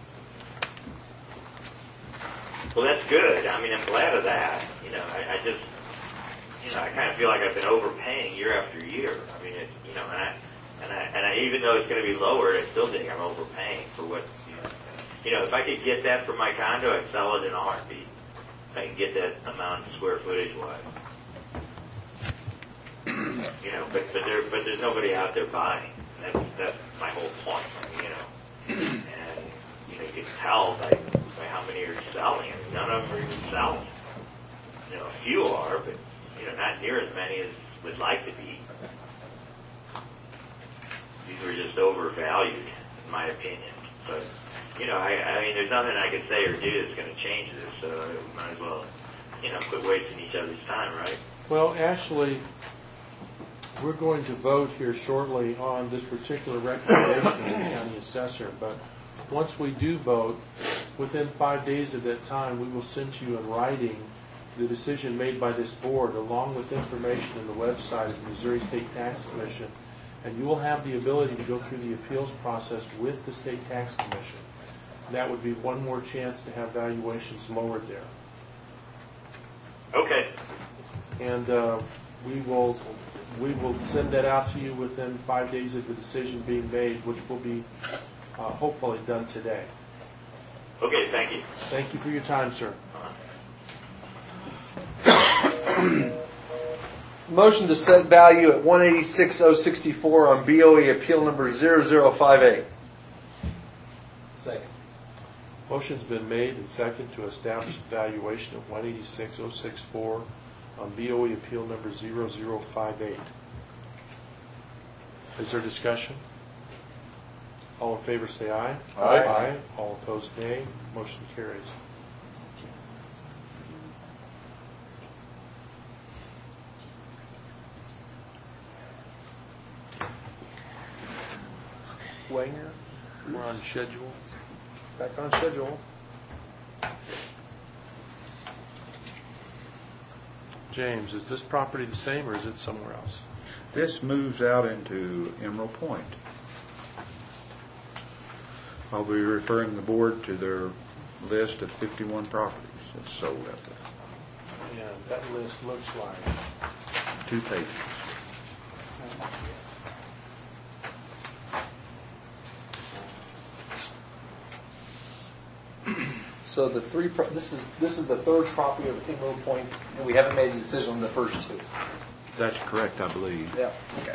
Speaker 10: Well, that's good. I mean, I'm glad of that. You know, I, I just, you know, I kind of feel like I've been overpaying year after year. I mean, it, you know, and I, and I, and I, even though it's going to be lowered, I still think I'm overpaying for what, you know, you know, if I could get that for my condo, I'd sell it in a heartbeat. If I can get that amount of square footage wise. You know, but but there but there's nobody out there buying. And that's that's my whole point. You know, and you know you can tell by by how many are selling. I mean, none of them are even selling. You know, a few are, but you know, not near as many as would like to be. These were just overvalued, in my opinion. But you know, I I mean, there's nothing I can say or do that's going to change this. So we might as well, you know, quit wasting each other's time, right?
Speaker 1: Well, actually, we're going to vote here shortly on this particular recommendation of the county assessor, but once we do vote, within five days of that time, we will send to you in writing the decision made by this board, along with information in the website of the Missouri State Tax Commission, and you will have the ability to go through the appeals process with the State Tax Commission. And that would be one more chance to have valuations lowered there.
Speaker 10: Okay.
Speaker 1: And uh, we will we will send that out to you within five days of the decision being made, which will be uh, hopefully done today.
Speaker 10: Okay, thank you.
Speaker 1: Thank you for your time, sir.
Speaker 3: Motion to set value at one eighty-six thousand sixty-four on B O E appeal number zero zero five eight. Second.
Speaker 1: Motion's been made and seconded to establish the valuation of one eighty-six thousand sixty-four on B O E appeal number zero zero five eight. Is there discussion? All in favor say aye.
Speaker 3: Aye.
Speaker 1: Aye. All opposed nay. Motion carries.
Speaker 3: Wanger,
Speaker 1: We're on schedule.
Speaker 3: back on schedule.
Speaker 1: James, is this property the same or is it somewhere else?
Speaker 4: This moves out into Emerald Point. I'll be referring the board to their list of fifty-one properties that's sold out there.
Speaker 1: Yeah, that list looks like.
Speaker 4: Two pages.
Speaker 3: So the three, pro- this is this is the third property of Emerald Point, and we haven't made a decision on the first two.
Speaker 4: That's correct, I believe.
Speaker 3: Yeah. Okay.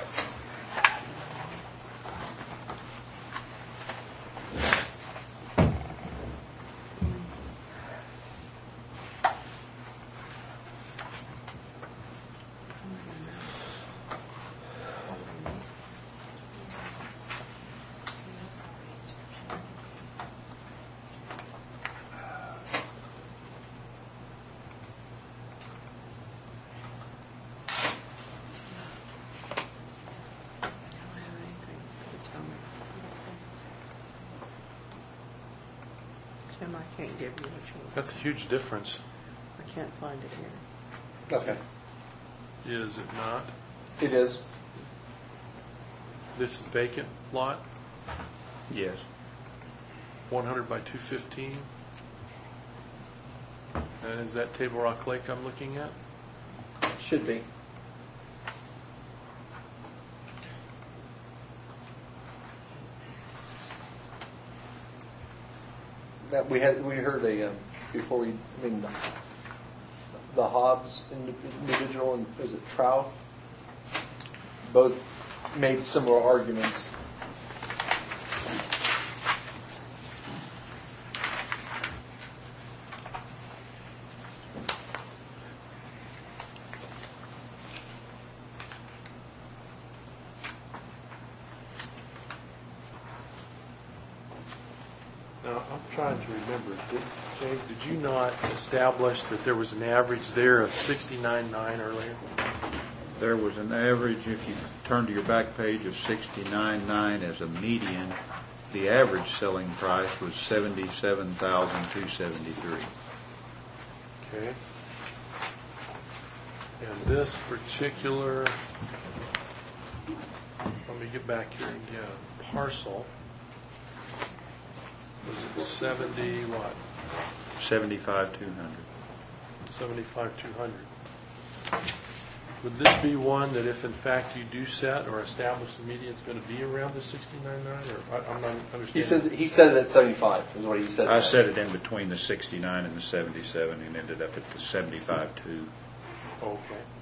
Speaker 2: Tim, I can't give you what you want.
Speaker 1: That's a huge difference,
Speaker 2: I can't find it here.
Speaker 3: Okay.
Speaker 1: is it not?
Speaker 3: It is.
Speaker 1: This is vacant lot,
Speaker 4: Yes.
Speaker 1: one hundred by two fifteen. And is that Table Rock Lake I'm looking at?
Speaker 3: Should be. That we had, we heard a, um, before we, I mean, the Hobbs indi- individual and, is it Trout? Both made similar arguments.
Speaker 1: Now, I'm trying to remember, did, James, did you not establish that there was an average there of sixty-nine nine earlier?
Speaker 4: There was an average, if you turn to your back page, of sixty-nine nine as a median. The average selling price was seventy-seven thousand two hundred seventy-three.
Speaker 1: Okay. And this particular, let me get back here again, parcel, was it seventy, what?
Speaker 4: seventy-five two hundred.
Speaker 1: seventy-five two hundred. Would this be one that if in fact you do set or establish the median, it's going to be around the sixty-nine nine, or I- I'm not understanding?
Speaker 3: He said he said it at seventy-five is what he said.
Speaker 4: I set it in between the sixty-nine and the seventy-seven and ended up at the seventy-five two.
Speaker 1: Okay.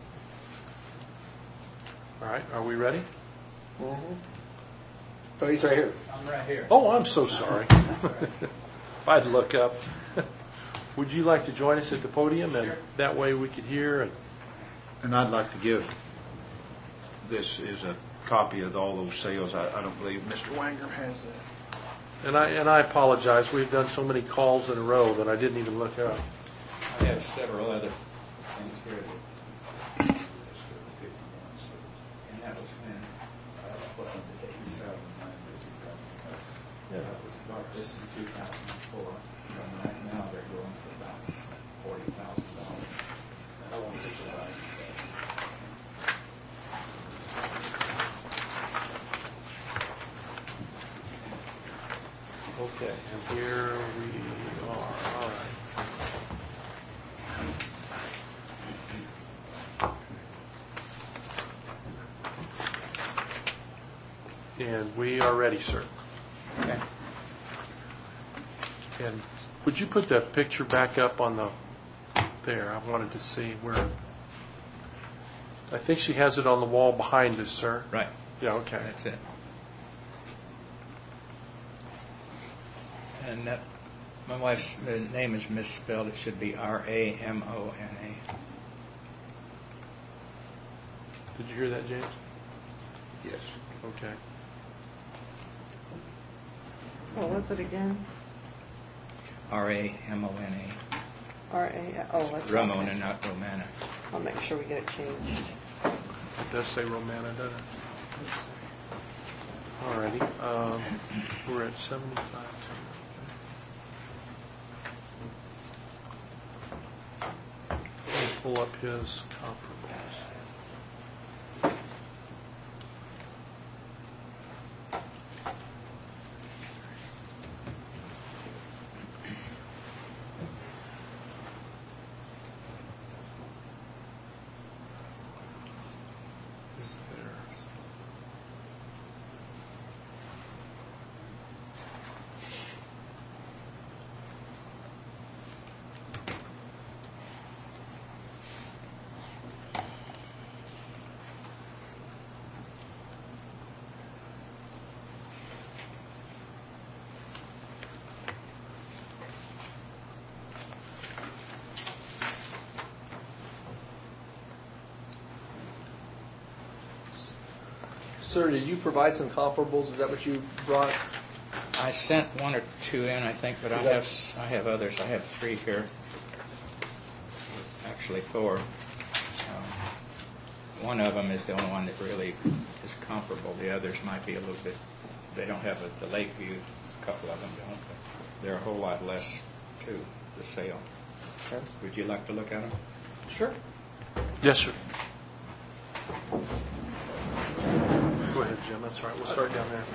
Speaker 1: All right, are we ready?
Speaker 3: Mm-hmm. Oh, he's right here.
Speaker 11: I'm right here.
Speaker 1: Oh, I'm so sorry. If I'd look up. Would you like to join us at the podium, and that way we could hear? And
Speaker 4: And I'd like to give, this is a copy of all those sales. I, I don't believe Mister Wanger has that.
Speaker 1: And I and I apologize. We've done so many calls in a row that I didn't even look up.
Speaker 11: I have several other things here that, and that was when, uh, what was it, eighty-seven, yeah, that was about this in two thousand four, and right now they're going for about forty thousand dollars. I won't visualize that.
Speaker 1: Okay, and here we are, all right. And we are ready, sir.
Speaker 11: Okay.
Speaker 1: And would you put that picture back up on the, there, I wanted to see where, I think she has it on the wall behind us, sir.
Speaker 11: Right.
Speaker 1: Yeah, okay.
Speaker 11: That's it. And that, my wife's uh, name is misspelled. It should be R A M O N A.
Speaker 1: Did you hear that, James?
Speaker 4: Yes.
Speaker 1: Okay.
Speaker 2: What was it again?
Speaker 11: R A M O N
Speaker 2: R A, oh, that's
Speaker 11: A. Ramona, not Romana.
Speaker 2: I'll make sure we get it changed.
Speaker 1: It does say Romana, doesn't it? All righty. Um, we're at seventy-five. Let me pull up his comparables. There.
Speaker 3: Sir, did you provide some comparables? Is that what you brought?
Speaker 11: I sent one or two in, I think, but I
Speaker 3: Is that-
Speaker 11: have s- I have others. I have three here. Actually, four. Um, one of them is the only one that really is comparable. The others might be a little bit. They don't have a, the lake view. A couple of them don't. But they're a whole lot less to the sale.
Speaker 3: Okay.
Speaker 11: Would you like to look at them?
Speaker 3: Sure.
Speaker 1: Yes, sir. Go ahead, Jim. That's all right. We'll start down there.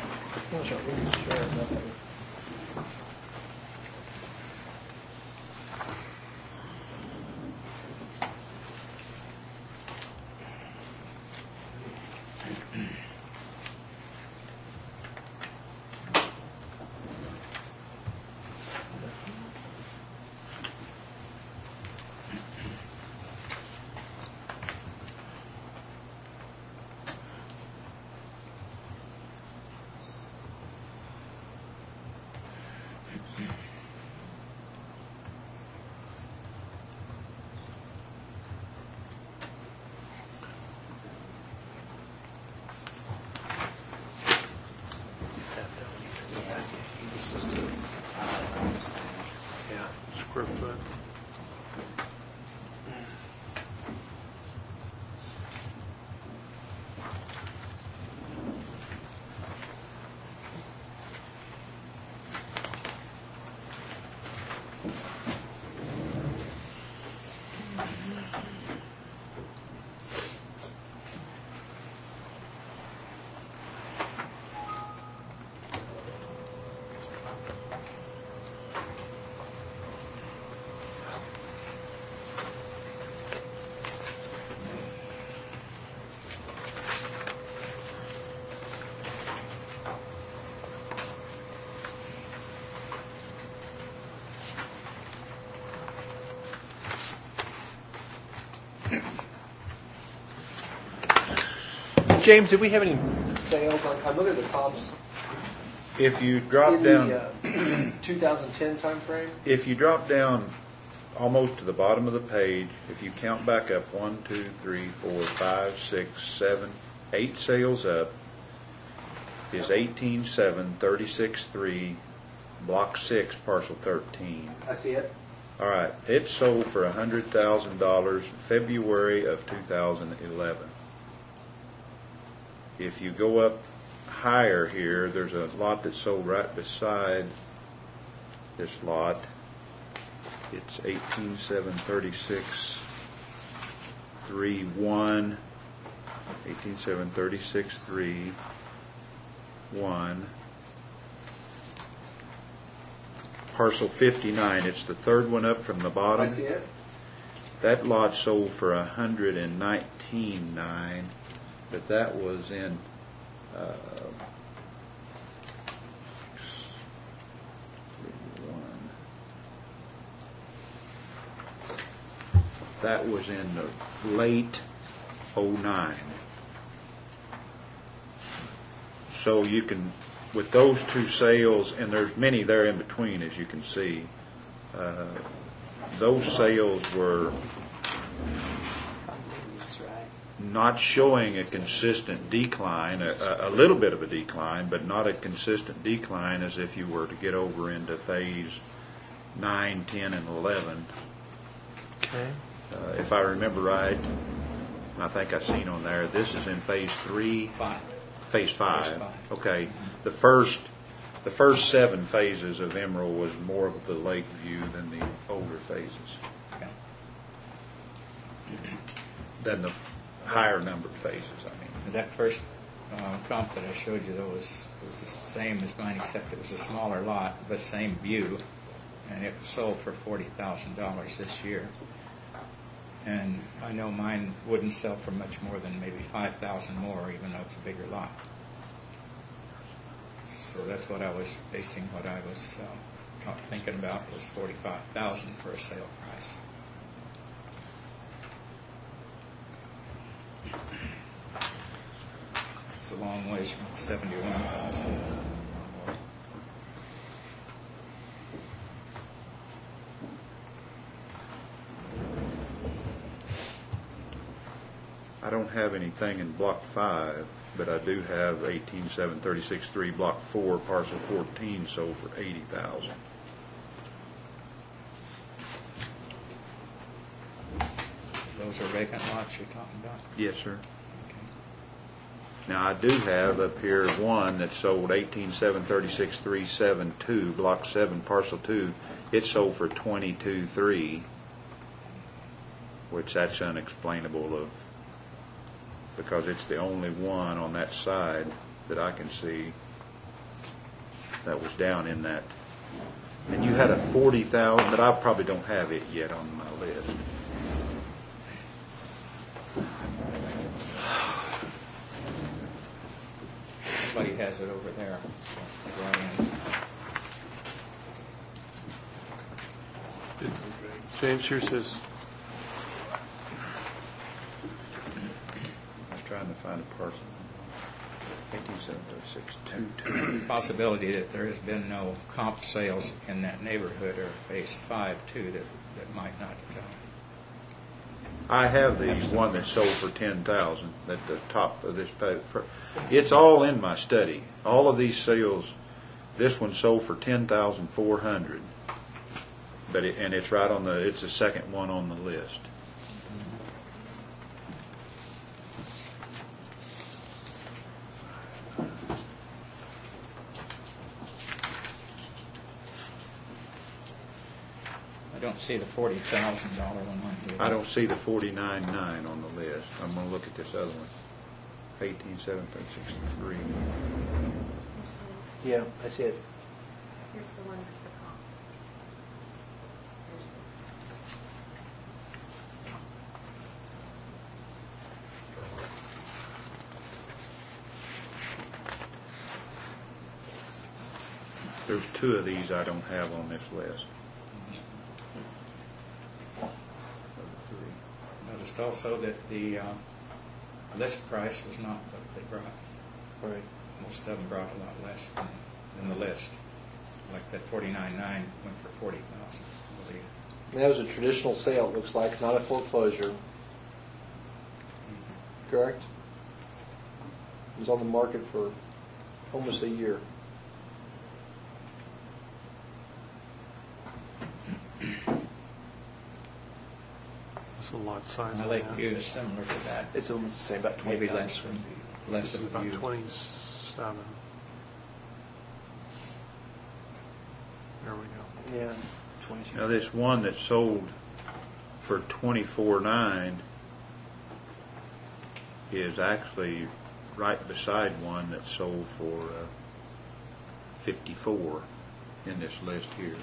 Speaker 1: Yeah, square foot.
Speaker 3: James, did we have any sales on? I'm looking at the comps
Speaker 4: If you drop
Speaker 3: in
Speaker 4: down,
Speaker 3: the uh, two thousand ten timeframe.
Speaker 4: if you drop down almost to the bottom of the page, if you count back up one, two, three, four, five, six, seven, eight sales up, is eighteen seven, thirty-six three, block six, parcel thirteen.
Speaker 3: I see it.
Speaker 4: All right, it sold for one hundred thousand dollars February of two thousand eleven. If you go up higher here, there's a lot that sold right beside this lot. It's eighteen seven thirty-six three one, eighteen seven thirty-six three one. Parcel fifty-nine, it's the third one up from the bottom.
Speaker 3: I see it.
Speaker 4: That lot sold for one hundred nineteen nine, but that was in uh, that was in the late oh nine. So you can, with those two sales, and there's many there in between, as you can see, uh, those sales were not showing a consistent decline, a, a little bit of a decline, but not a consistent decline as if you were to get over into phase nine, ten, and eleven.
Speaker 1: Okay.
Speaker 4: Uh, if I remember right, I think I seen on there, this is in phase three.
Speaker 11: Five.
Speaker 4: Phase five.
Speaker 11: Phase five.
Speaker 4: Okay. The first, the first seven phases of Emerald was more of the lake view than the older phases,
Speaker 11: Okay.
Speaker 4: than the higher numbered phases, I mean.
Speaker 11: That first uh, comp that I showed you, though, was, was the same as mine, except it was a smaller lot, but same view, and it sold for forty thousand dollars this year. And I know mine wouldn't sell for much more than maybe five thousand more, even though it's a bigger lot. So that's what I was basing what I was uh, thinking about was forty-five thousand for a sale price. It's a long ways from seventy-one thousand.
Speaker 4: I don't have anything in block five, but I do have eighteen seven thirty-six three block four, parcel fourteen, sold for eighty thousand.
Speaker 11: Those are vacant lots you're talking about?
Speaker 4: Yes, sir.
Speaker 11: Okay.
Speaker 4: Now, I do have up here one that sold eighteen seven thirty-six three seven two, block seven, parcel two. It sold for twenty-two three, which that's unexplainable of, because it's the only one on that side that I can see that was down in that. And you had a forty thousand, but I probably don't have it yet on my list.
Speaker 11: Somebody has it over there. Brian.
Speaker 1: James here says,
Speaker 4: I was trying to find a parcel. eighteen seven thirty-six two two.
Speaker 11: Possibility that there has been no comp sales in that neighborhood or phase five too that, that might not uh,
Speaker 4: I have the one that sold for ten thousand at the top of this page. It's all in my study. All of these sales, this one sold for ten thousand four hundred, but it, and it's right on the. It's the second one on the list.
Speaker 11: I don't see the forty thousand dollar one on here.
Speaker 4: I don't see the forty-nine nine on the list. I'm going to look at this other one. eighteen seven thirty-six three.
Speaker 3: Yeah, I see it.
Speaker 7: Here's the one with the comp. Here's
Speaker 4: There's two of these I don't have on this list.
Speaker 11: Noticed also that the uh, list price was not what they brought.
Speaker 3: Right.
Speaker 11: Most of them brought a lot less than, than the list. Like that forty-nine nine went for forty thousand, I believe.
Speaker 3: And that was a traditional sale, it looks like, not a foreclosure. Correct? It was on the market for almost a year.
Speaker 1: What's the lot size
Speaker 11: My
Speaker 1: on
Speaker 11: Lake
Speaker 1: that?
Speaker 11: View is similar to that.
Speaker 3: It's almost the same, about twenty
Speaker 11: Maybe
Speaker 3: thousand
Speaker 11: less,
Speaker 3: square feet.
Speaker 11: less
Speaker 1: This is
Speaker 11: of a
Speaker 1: about
Speaker 11: view.
Speaker 1: twenty-seven. There we go.
Speaker 3: Yeah, twenty-two.
Speaker 4: Now, this one that sold for twenty-four nine is actually right beside one that sold for uh, fifty-four in this list here.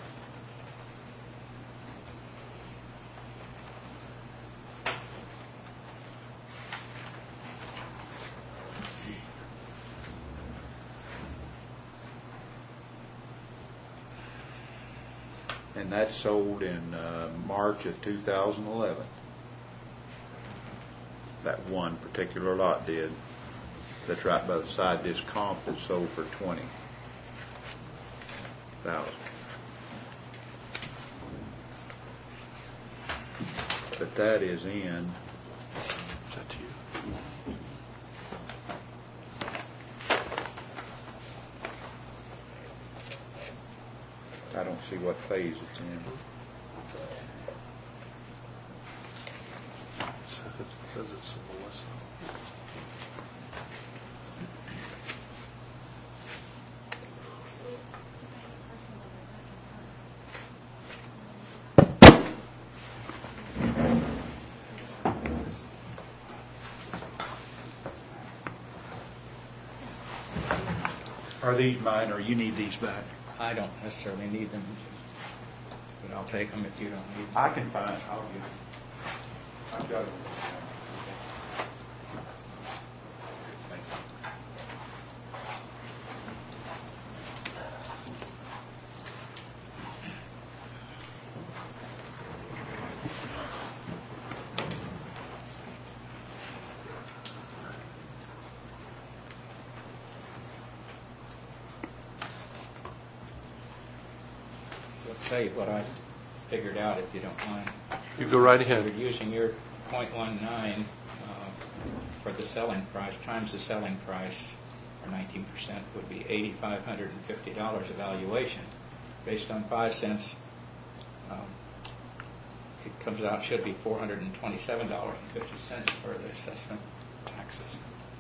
Speaker 4: And that sold in uh, March of two thousand eleven. That one particular lot did. That's right by the side this comp that sold for twenty thousand. But that is in.
Speaker 1: Is that to you?
Speaker 4: I don't see what phase it's in.
Speaker 1: It says it's in the list.
Speaker 4: Are these mine, or you need these back?
Speaker 11: I don't necessarily need them, but I'll take them if you don't need them.
Speaker 4: I can find it. I'll give it. I've got it. Thank you.
Speaker 11: So I'll tell you what I figured out, if you don't mind.
Speaker 1: You go right ahead.
Speaker 11: We're using your point one nine uh, for the selling price, times the selling price, or nineteen percent, would be eight thousand five hundred fifty dollars evaluation. Based on five cents, um, it comes out, should be four hundred twenty-seven dollars and fifty cents for the assessment taxes.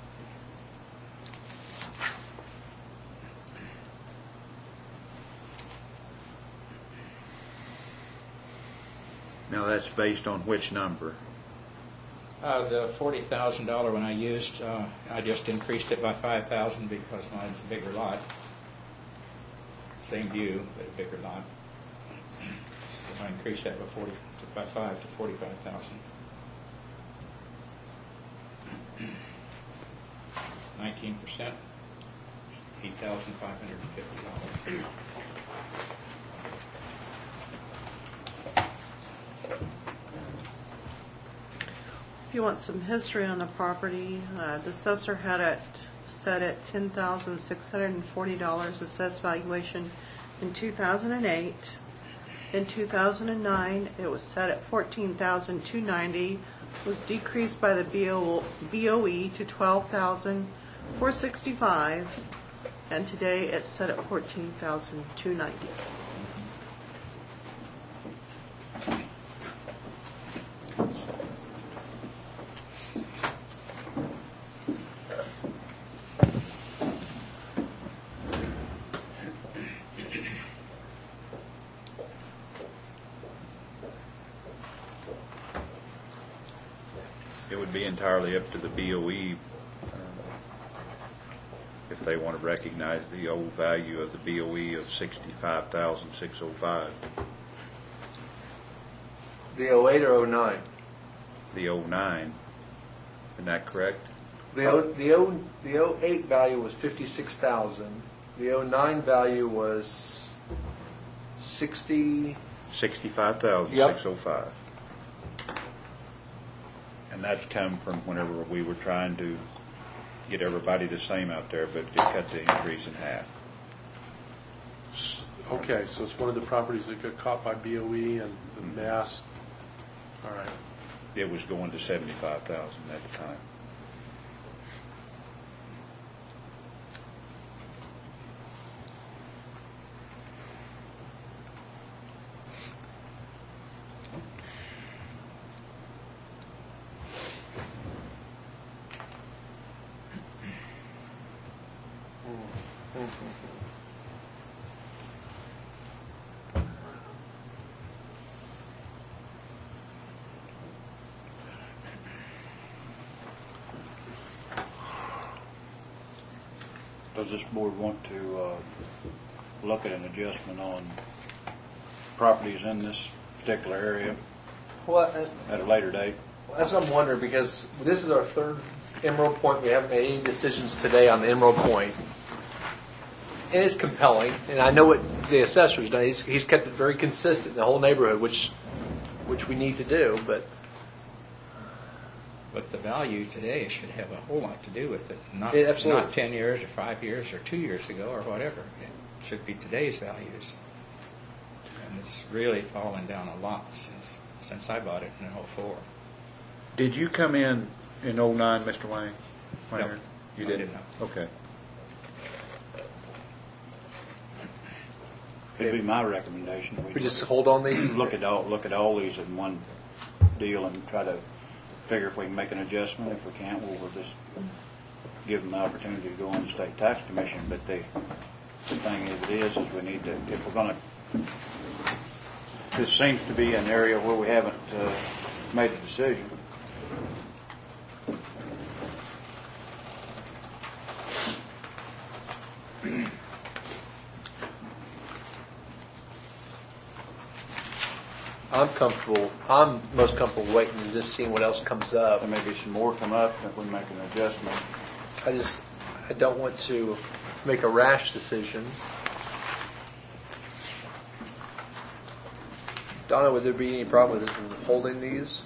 Speaker 4: Now that's based on which number?
Speaker 11: Uh, the forty thousand dollars one I used, uh, I just increased it by five thousand dollars because mine's a bigger lot. Same view, but a bigger lot. So I increased that by forty, by five to forty-five thousand. Nineteen percent, eight thousand five hundred and fifty dollars.
Speaker 2: If you want some history on the property, uh, the assessor had it set at ten thousand six hundred forty dollars assessed valuation in two thousand eight. In two thousand nine, it was set at fourteen thousand two hundred ninety dollars, was decreased by the B O E to twelve thousand four hundred sixty-five dollars, and today it's set at fourteen thousand two hundred ninety dollars.
Speaker 4: It would be entirely up to the B O E uh, if they want to recognize the old value of the B O E of sixty-five thousand six hundred five.
Speaker 3: The oh eight or oh nine?
Speaker 4: The oh nine, isn't that correct?
Speaker 3: The o, the o, the oh eight value was fifty-six thousand. The oh nine value was sixty.
Speaker 4: Sixty-five thousand
Speaker 3: Yep.
Speaker 4: six hundred five. And that's come from whenever we were trying to get everybody the same out there, but to cut the increase in half.
Speaker 1: Okay, so it's one of the properties that got caught by B O E and the mass. All right.
Speaker 4: It was going to seventy-five thousand at the time.
Speaker 12: Does this board want to uh, look at an adjustment on properties in this particular area
Speaker 3: Well, uh,
Speaker 12: at a later date?
Speaker 3: that's what I'm wondering, because this is our third Emerald Point. We haven't made any decisions today on the Emerald Point. And it's compelling, and I know what the assessor's done. He's, he's kept it very consistent in the whole neighborhood, which which we need to do, but
Speaker 11: But the value today should have a whole lot to do with it, not,
Speaker 3: Yeah, absolutely.
Speaker 11: not ten years or five years or two years ago or whatever. It should be today's values. And it's really fallen down a lot since since I bought it in oh four.
Speaker 4: Did you come in in oh nine, Mister Wayne?
Speaker 11: No.
Speaker 4: You
Speaker 11: I
Speaker 4: didn't?
Speaker 11: did not.
Speaker 4: Okay.
Speaker 12: It'd be my recommendation.
Speaker 3: we just hold on these.
Speaker 12: look at all look at all these in one deal and try to figure if we can make an adjustment. If we can't, well, we'll just give them the opportunity to go on the state tax commission. But the, the thing is, it is, is we need to, if we're going to, this seems to be an area where we haven't uh, made a decision.
Speaker 3: I'm comfortable. I'm most comfortable waiting and just seeing what else comes up.
Speaker 12: There may be some more come up if we make an adjustment.
Speaker 3: I just I don't want to make a rash decision. Donna, would there be any problem with us holding these?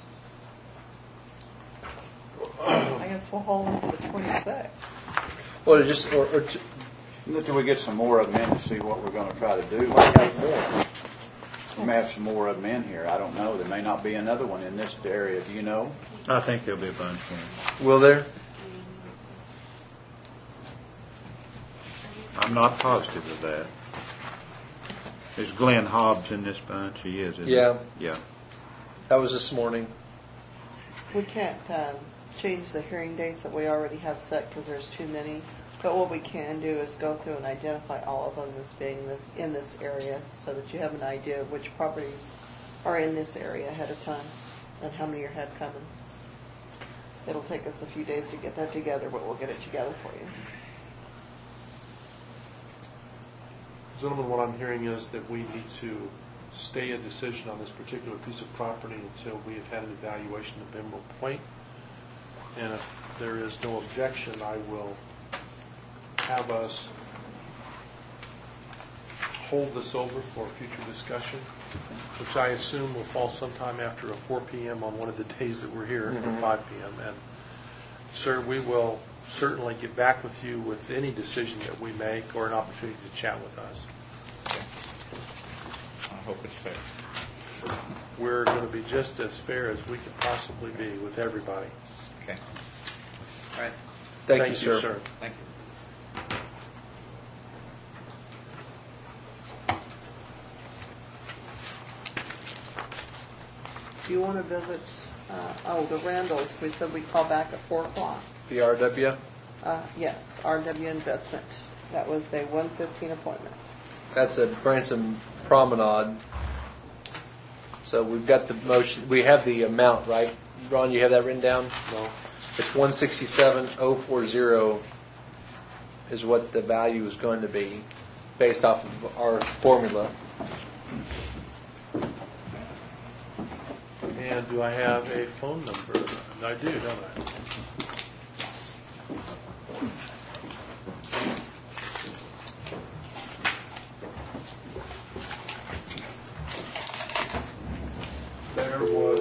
Speaker 2: I guess we'll hold them for the twenty-sixth.
Speaker 3: Well, just or, or to,
Speaker 12: Until we get some more of them in to see what we're going to try to do.
Speaker 3: might have more.
Speaker 12: We may have some more of them in here. I don't know. There may not be another one in this area. Do you know?
Speaker 4: I think there'll be a bunch more.
Speaker 3: Will there?
Speaker 4: I'm not positive of that. Is Glenn Hobbs in this bunch? He is, isn't he?
Speaker 3: Yeah.
Speaker 4: Yeah.
Speaker 3: That was this morning.
Speaker 2: We can't um, change the hearing dates that we already have set because there's too many. But what we can do is go through and identify all of them as being this in this area so that you have an idea of which properties are in this area ahead of time and how many you have coming. It'll take us a few days to get that together, but we'll get it together for you.
Speaker 1: Gentlemen, what I'm hearing is that we need to stay a decision on this particular piece of property until we have had an evaluation of Emerald Point. And if there is no objection, I will have us hold this over for future discussion, which I assume will fall sometime after a four p.m. on one of the days that we're here,
Speaker 3: Mm-hmm.
Speaker 1: or five p.m. And, sir, we will certainly get back with you with any decision that we make or an opportunity to chat with us.
Speaker 11: I hope it's fair.
Speaker 1: We're going to be just as fair as we could possibly be with everybody.
Speaker 11: Okay. All right.
Speaker 3: Thank, you, sir.
Speaker 11: Thank you.
Speaker 2: Do you want to visit, uh, oh, the Randalls? We said we'd call back at four o'clock.
Speaker 3: The R W.
Speaker 2: Uh, yes, R W Investment. That was a one fifteen appointment.
Speaker 3: That's a Branson Promenade. So we've got the motion. We have the amount, right? Ron, you have that written down?
Speaker 1: No.
Speaker 3: It's one sixty-seven oh forty is what the value is going to be based off of our formula.
Speaker 1: And do I have a phone number? I do, don't I? There was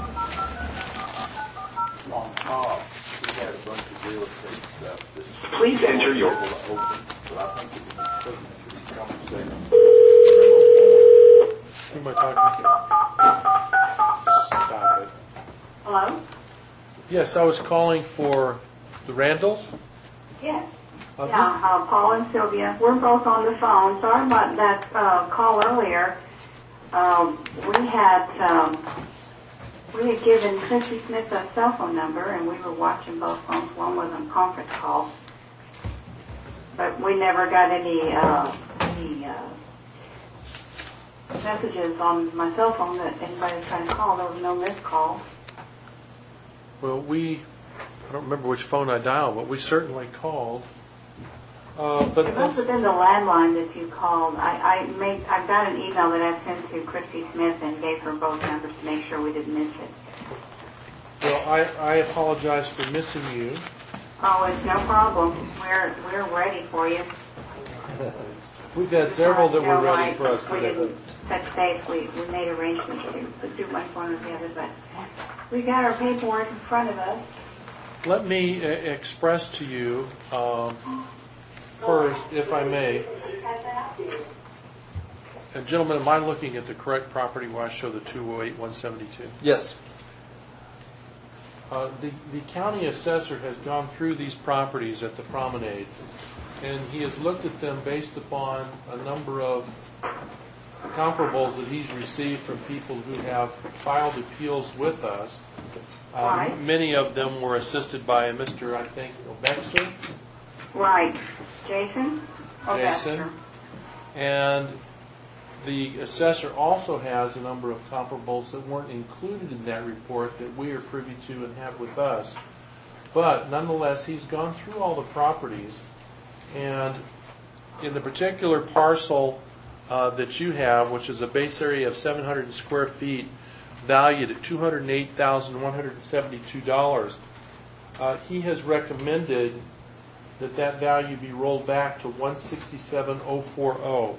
Speaker 1: on top, we had a bunch of real estate stuff. that-
Speaker 5: Please enter your
Speaker 1: But I think it would be pertinent for these conversations. Who am I talking to? Stop it.
Speaker 8: Hello?
Speaker 1: Yes, I was calling for the Randalls.
Speaker 8: Yes.
Speaker 1: Uh,
Speaker 8: Yeah, uh, Paul and Sylvia. We're both on the phone. Sorry about that uh, call earlier. Um, we had um, we had given Chrissy Smith a cell phone number, and we were watching both phones. One was on conference call. but we never got any, uh, any, uh, messages on my cell phone that anybody was trying to call. There was no missed call.
Speaker 1: Well, we, I don't remember which phone I dialed, but we certainly called. Uh, but
Speaker 8: It must have been the landline that you called. I, I made, I got an email that I sent to Christy Smith and gave her both numbers to make sure we didn't miss it.
Speaker 1: Well, I, I apologize for missing you.
Speaker 8: Oh, it's no problem. We're, we're ready for you.
Speaker 1: We've had several that were
Speaker 8: No,
Speaker 1: ready
Speaker 8: I-
Speaker 1: for us
Speaker 8: We
Speaker 1: today.
Speaker 8: didn't touch base. We, we made arrangements to do one form or the other, but we got our paperwork in front of us.
Speaker 1: Let me uh, express to you, um, first, if I may, and gentlemen, am I looking at the correct property where I show the two oh eight, one seventy-two?
Speaker 3: Yes.
Speaker 1: Uh, the, the county assessor has gone through these properties at the promenade, and he has looked at them based upon a number of comparables that he's received from people who have filed appeals with us. Uh,
Speaker 8: Right.
Speaker 1: Many of them were assisted by a Mister, I think, Obexer,
Speaker 8: Right. Jason? Oh,
Speaker 1: Jason.
Speaker 8: Baxter.
Speaker 1: And the assessor also has a number of comparables that weren't included in that report that we are privy to and have with us. But nonetheless, he's gone through all the properties, and in the particular parcel uh, that you have, which is a base area of seven hundred square feet, valued at two hundred eight thousand one hundred seventy-two dollars, uh, he has recommended that that value be rolled back to one hundred sixty-seven thousand forty.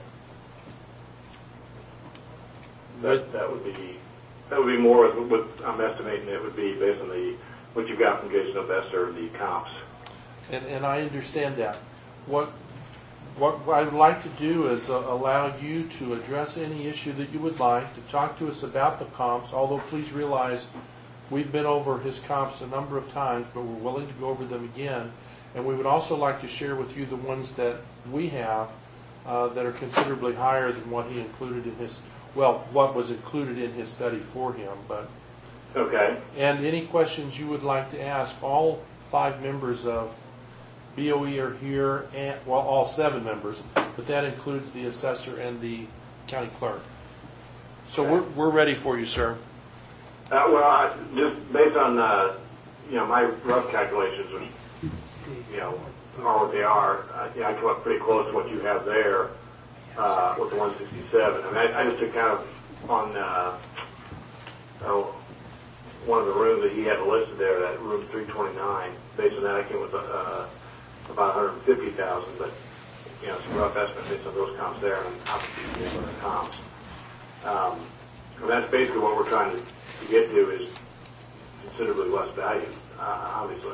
Speaker 5: That, that would be, that would be more what, what I'm estimating it would be based on the, what you got from Jason Obester, the comps.
Speaker 1: And, and I understand that. What what I would like to do is uh, allow you to address any issue that you would like, to talk to us about the comps, although please realize we've been over his comps a number of times, but we're willing to go over them again. And we would also like to share with you the ones that we have uh, that are considerably higher than what he included in his, well, what was included in his study for him. But
Speaker 5: Okay.
Speaker 1: and any questions you would like to ask, all five members of B O E are here, and, well, all seven members, but that includes the assessor and the county clerk. So we're, we're ready for you, sir.
Speaker 5: Uh, well, I, just based on, uh, you know, my rough calculations, which, you know, are what they are, uh, yeah, I come up pretty close to what you have there uh, with the one sixty-seven. I mean, I, I just took kind of on uh, oh, one of the rooms that he had listed there, that room three twenty-nine. Based on that, I came with uh, about one hundred fifty thousand, but, you know, some rough estimates based on those comps there, and obviously the other comps. Um, and that's basically what we're trying to, to get to is considerably less value, uh, obviously.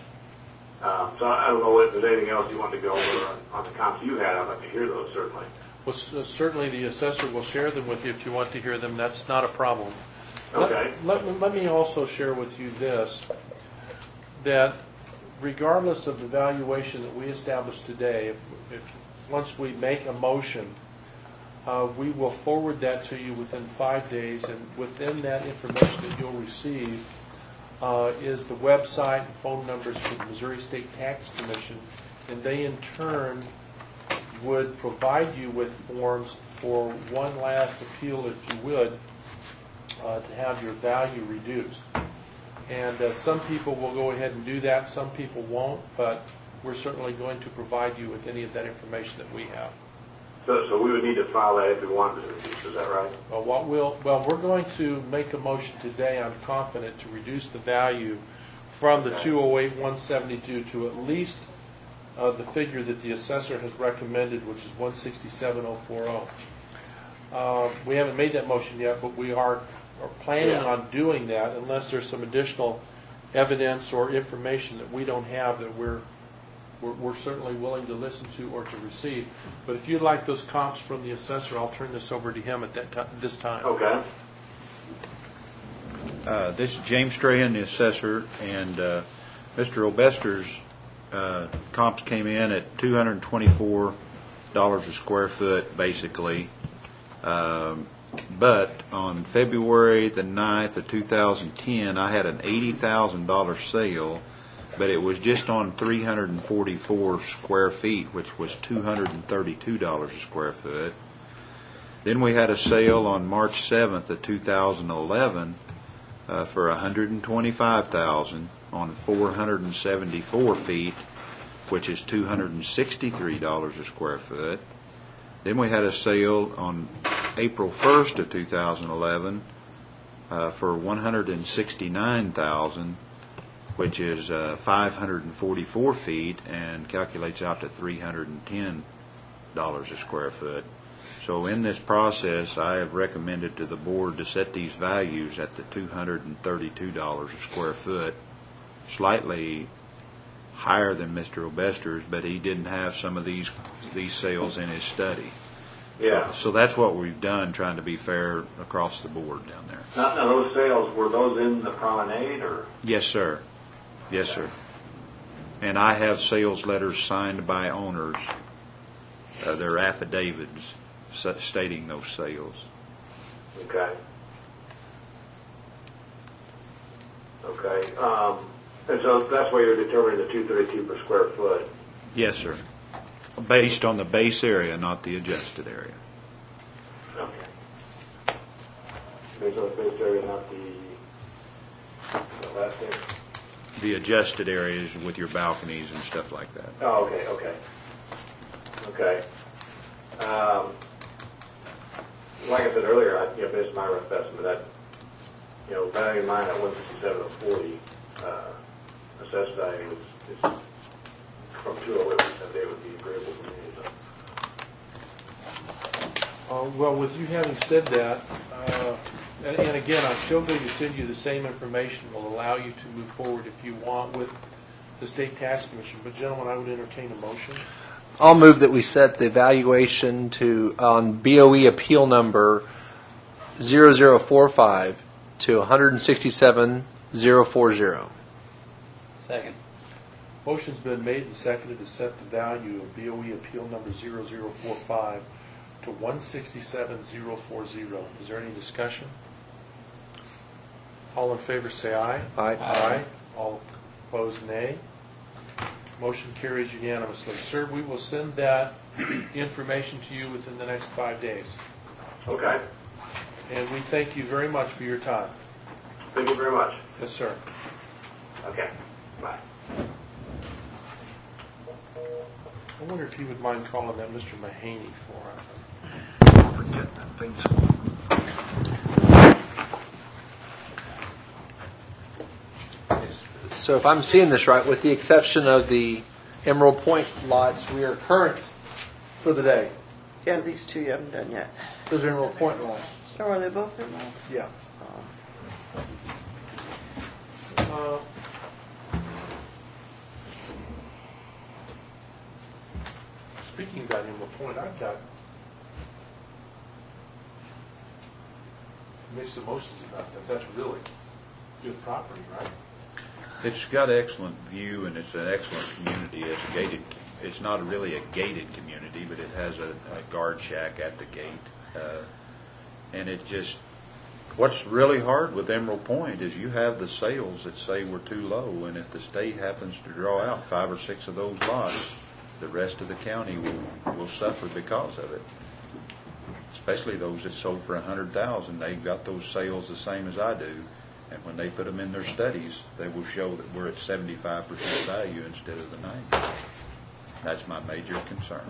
Speaker 5: Um, so I don't know if there's anything else you want to go over on, on the comps you had. I'd like to hear those, certainly.
Speaker 1: Well, c- certainly the assessor will share them with you if you want to hear them. That's not a problem.
Speaker 5: Okay.
Speaker 1: Let, let, let me also share with you this, that regardless of the valuation that we establish today, if, if once we make a motion, uh, we will forward that to you within five days, and within that information that you'll receive uh, is the website and phone numbers for the Missouri State Tax Commission, and they in turn would provide you with forms for one last appeal, if you would, uh, to have your value reduced. And uh, some people will go ahead and do that, some people won't, but we're certainly going to provide you with any of that information that we have.
Speaker 5: So, so we would need to file that if we wanted to reduce, is that right?
Speaker 1: Well, what we'll, well, we're going to make a motion today, I'm confident, to reduce the value from the two oh eight, one seventy-two to at least uh, the figure that the assessor has recommended, which is one sixty-seven thousand forty. Uh, we haven't made that motion yet, but we are, are planning
Speaker 5: Yeah.
Speaker 1: on doing that unless there's some additional evidence or information that we don't have that we're, we're, we're certainly willing to listen to or to receive. But if you'd like those comps from the assessor, I'll turn this over to him at that ti- this time.
Speaker 5: Okay.
Speaker 4: Uh, This is James Strahan, the assessor, and uh, Mister Obester's uh, comps came in at two hundred twenty-four dollars a square foot, basically. Um, But on February the ninth of two thousand ten, I had an eighty thousand dollars sale but it was just on three hundred forty-four square feet, which was two hundred thirty-two dollars a square foot. Then we had a sale on March seventh of two thousand eleven uh, for one hundred twenty-five thousand dollars on four hundred seventy-four feet, which is two hundred sixty-three dollars a square foot. Then we had a sale on April first of two thousand eleven uh, for one hundred sixty-nine thousand dollars, which is uh, five hundred forty-four feet and calculates out to three hundred ten dollars a square foot. So in this process, I have recommended to the board to set these values at the two hundred thirty-two dollars a square foot, slightly higher than Mister Obester's, but he didn't have some of these these sales in his study.
Speaker 5: Yeah.
Speaker 4: So that's what we've done, trying to be fair across the board down there.
Speaker 5: Now, now those sales, were those in the promenade or?
Speaker 4: Yes, sir. Yes, sir. And I have sales letters signed by owners. Uh, they're affidavits stating those sales.
Speaker 5: Okay. Okay. Um, and so that's why you're determining the two thirty-two per square foot.
Speaker 4: Yes, sir. Based on the base area, not the adjusted area.
Speaker 5: Okay. Based on the base area, not the, the last thing?
Speaker 4: The adjusted areas with your balconies and stuff like that.
Speaker 5: Oh, okay, okay. Okay. Um, like I said earlier, I, you know, based on my rough estimate, that, you know, bearing in mind that one sixty-seven and forty uh, assessed value is, is from two oh eight, that they would be agreeable to me. So.
Speaker 1: Uh, well, with you having said that, uh, and, and again, I'm still going to send you the same information. Will allow you to move forward if you want with the State Tax Commission. But gentlemen, I would entertain a motion.
Speaker 3: I'll move that we set the valuation to on B O E appeal number zero zero four five to one hundred sixty-seven thousand forty.
Speaker 12: Second.
Speaker 1: Motion's been made and seconded to set the value of B O E appeal number zero zero four five to one sixty-seven thousand forty. Is there any discussion? All in favor say aye.
Speaker 3: Aye.
Speaker 1: Aye. All opposed, nay. Motion carries unanimously. Sir, we will send that information to you within the next five days.
Speaker 5: Okay.
Speaker 1: And we thank you very much for your time.
Speaker 5: Thank you very much.
Speaker 1: Yes, sir.
Speaker 5: Okay. Bye.
Speaker 1: I wonder if you would mind calling that Mister Mahaney for us.
Speaker 4: Forget that thing.
Speaker 3: So if I'm seeing this right, with the exception of the Emerald Point lots, we are current for the day.
Speaker 2: Yeah, these two you haven't done yet.
Speaker 3: Those are Emerald Point lots.
Speaker 2: So are they both involved?
Speaker 3: Yeah.
Speaker 1: Uh, Speaking about Emerald Point, I've got mixed emotions about that. That's really good property, right?
Speaker 4: It's got excellent view, and it's an excellent community. It's a gated. It's not really a gated community, but it has a, a guard shack at the gate, uh, and it just. What's really hard with Emerald Point is you have the sales that say we're too low, and if the state happens to draw out five or six of those lots, the rest of the county will will suffer because of it. Especially those that sold for a hundred thousand, they've got those sales the same as I do. And when they put them in their studies, they will show that we're at seventy-five percent value instead of the ninety. That's my major concern.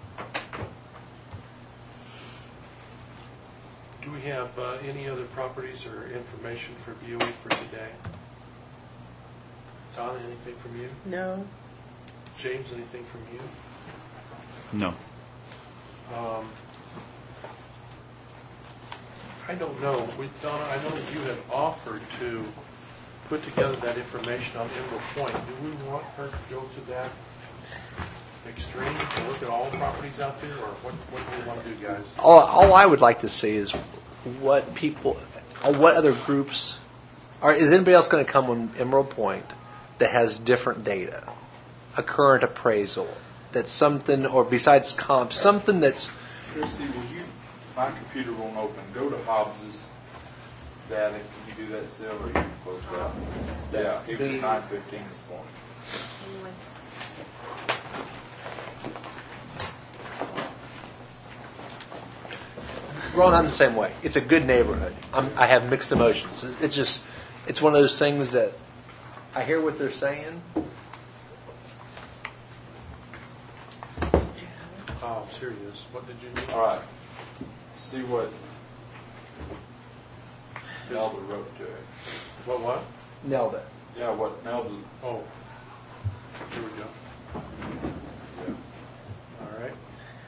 Speaker 1: Do we have uh, any other properties or information for B O E for today? Donna, anything from you?
Speaker 2: No.
Speaker 1: James, anything from you?
Speaker 4: No.
Speaker 1: Um, I don't know. We, Donna, I know that you had offered to put together that information on Emerald Point. Do we want her to go to that extreme to look at all properties out there, or what, what do we want to do, guys?
Speaker 3: All, all I would like to see is what people, or what other groups, or is anybody else going to come on Emerald Point that has different data, a current appraisal, that's something, or besides comp, something that's.
Speaker 11: Christy, will you? My computer won't open. Go to Hobbs's data. Can you do that still, or you close it out? Yeah, it was
Speaker 3: The-
Speaker 11: nine fifteen this morning.
Speaker 3: Ron, I'm the same way. It's a good neighborhood. I'm, I have mixed emotions. It's, it's just, it's one of those things that I hear what they're saying.
Speaker 1: Oh, serious. What did you need?
Speaker 11: All right. See what Nelda wrote to it.
Speaker 1: What, what?
Speaker 3: Nailed it.
Speaker 11: Yeah, what Nelda.
Speaker 1: Oh, here we go.
Speaker 11: Yeah.
Speaker 1: All right.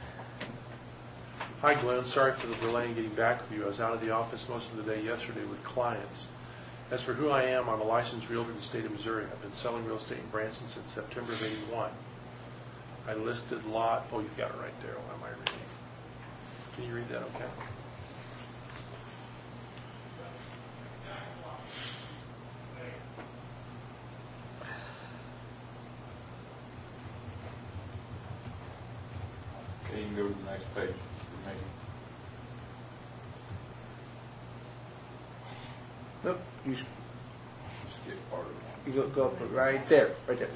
Speaker 1: Hi, Glenn. Sorry for the delay in getting back with you. I was out of the office most of the day yesterday with clients. As for who I am, I'm a licensed realtor in the state of Missouri. I've been selling real estate in Branson since September of eighty-one. I listed lot, oh, you've got it right there. What am I reading? Can you read that okay?
Speaker 11: Okay, you can go to the next page. Maybe.
Speaker 3: Nope. You,
Speaker 11: Just get part of it.
Speaker 3: you go, go up right there. Right there.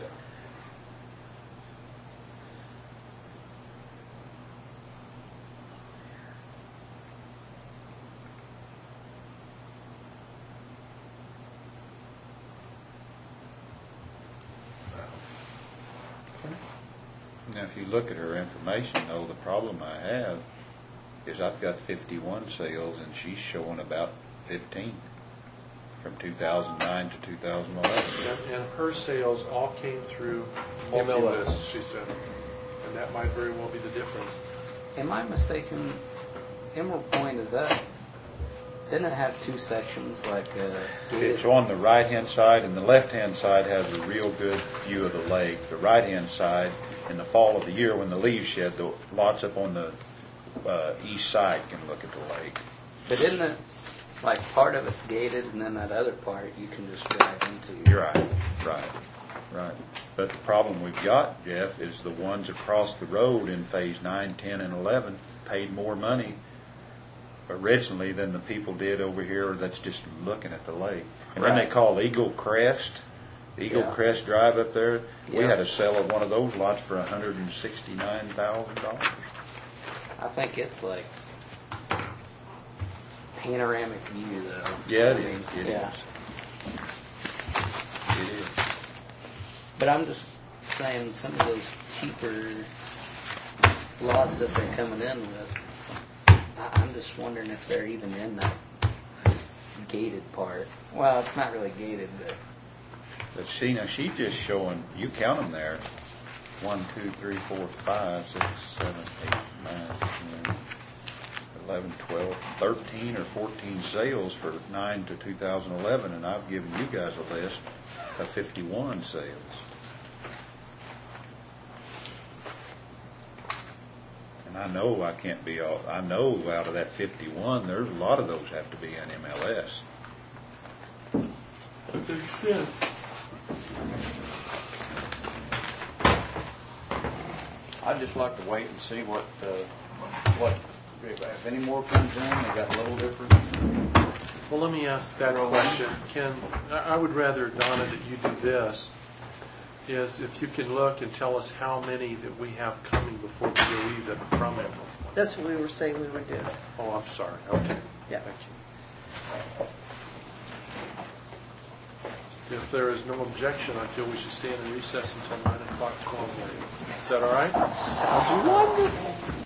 Speaker 4: Now, if you look at her information, though, the problem I have is I've got fifty-one sales, and she's showing about fifteen from two thousand nine to two thousand eleven.
Speaker 1: And, and her sales all came through
Speaker 3: M L S.
Speaker 1: multi-list, she said. And that might very well be the difference.
Speaker 13: Am I mistaken? Emerald Point, is that, didn't it have two sections like uh
Speaker 4: It's on the right-hand side, and the left-hand side has a real good view of the lake. The right-hand side, in the fall of the year when the leaves shed, the lots up on the uh, east side can look at the lake.
Speaker 13: But isn't it, like, part of it's gated, and then that other part you can just drive into?
Speaker 4: You're right, right, right. But the problem we've got, Jeff, is the ones across the road in phase nine, ten, and eleven paid more money originally than the people did over here that's just looking at the lake. And then they
Speaker 13: Right.
Speaker 4: call Eagle Crest, Eagle
Speaker 13: Yeah.
Speaker 4: Crest Drive up there. We
Speaker 13: Yeah.
Speaker 4: had a sale of one of those lots for one hundred sixty-nine thousand dollars.
Speaker 13: I think it's like panoramic view, though.
Speaker 4: Yeah, it
Speaker 13: I
Speaker 4: is.
Speaker 13: mean,
Speaker 4: It
Speaker 13: yeah.
Speaker 4: It is.
Speaker 13: But I'm just saying, some of those cheaper lots that they're coming in with, I- I'm just wondering if they're even in that gated part. Well, it's not really gated, but
Speaker 4: But see, now she's just showing, you count them there, one, two, three, four, five, six, seven, eight, nine, ten, eleven, twelve, thirteen or fourteen sales for nine to two thousand eleven, and I've given you guys a list of fifty-one sales. And I know I can't be all, I know out of that fifty-one, there's a lot of those have to be in M L S.
Speaker 1: That makes sense.
Speaker 12: I'd just like to wait and see what, uh, what, if any more comes in, they got a little different.
Speaker 1: Well, let me ask that question. Ken, I I would rather, Donna, that you do this, is if you can look and tell us how many that we have coming before B O E that are from Emerald Point.
Speaker 2: That's what we were saying we would do.
Speaker 1: Oh, I'm sorry. Okay.
Speaker 2: Yeah.
Speaker 1: Thank you. If there is no objection, I feel we should stand in recess until nine o'clock tomorrow morning. Is that all right?
Speaker 3: Sounds wonderful.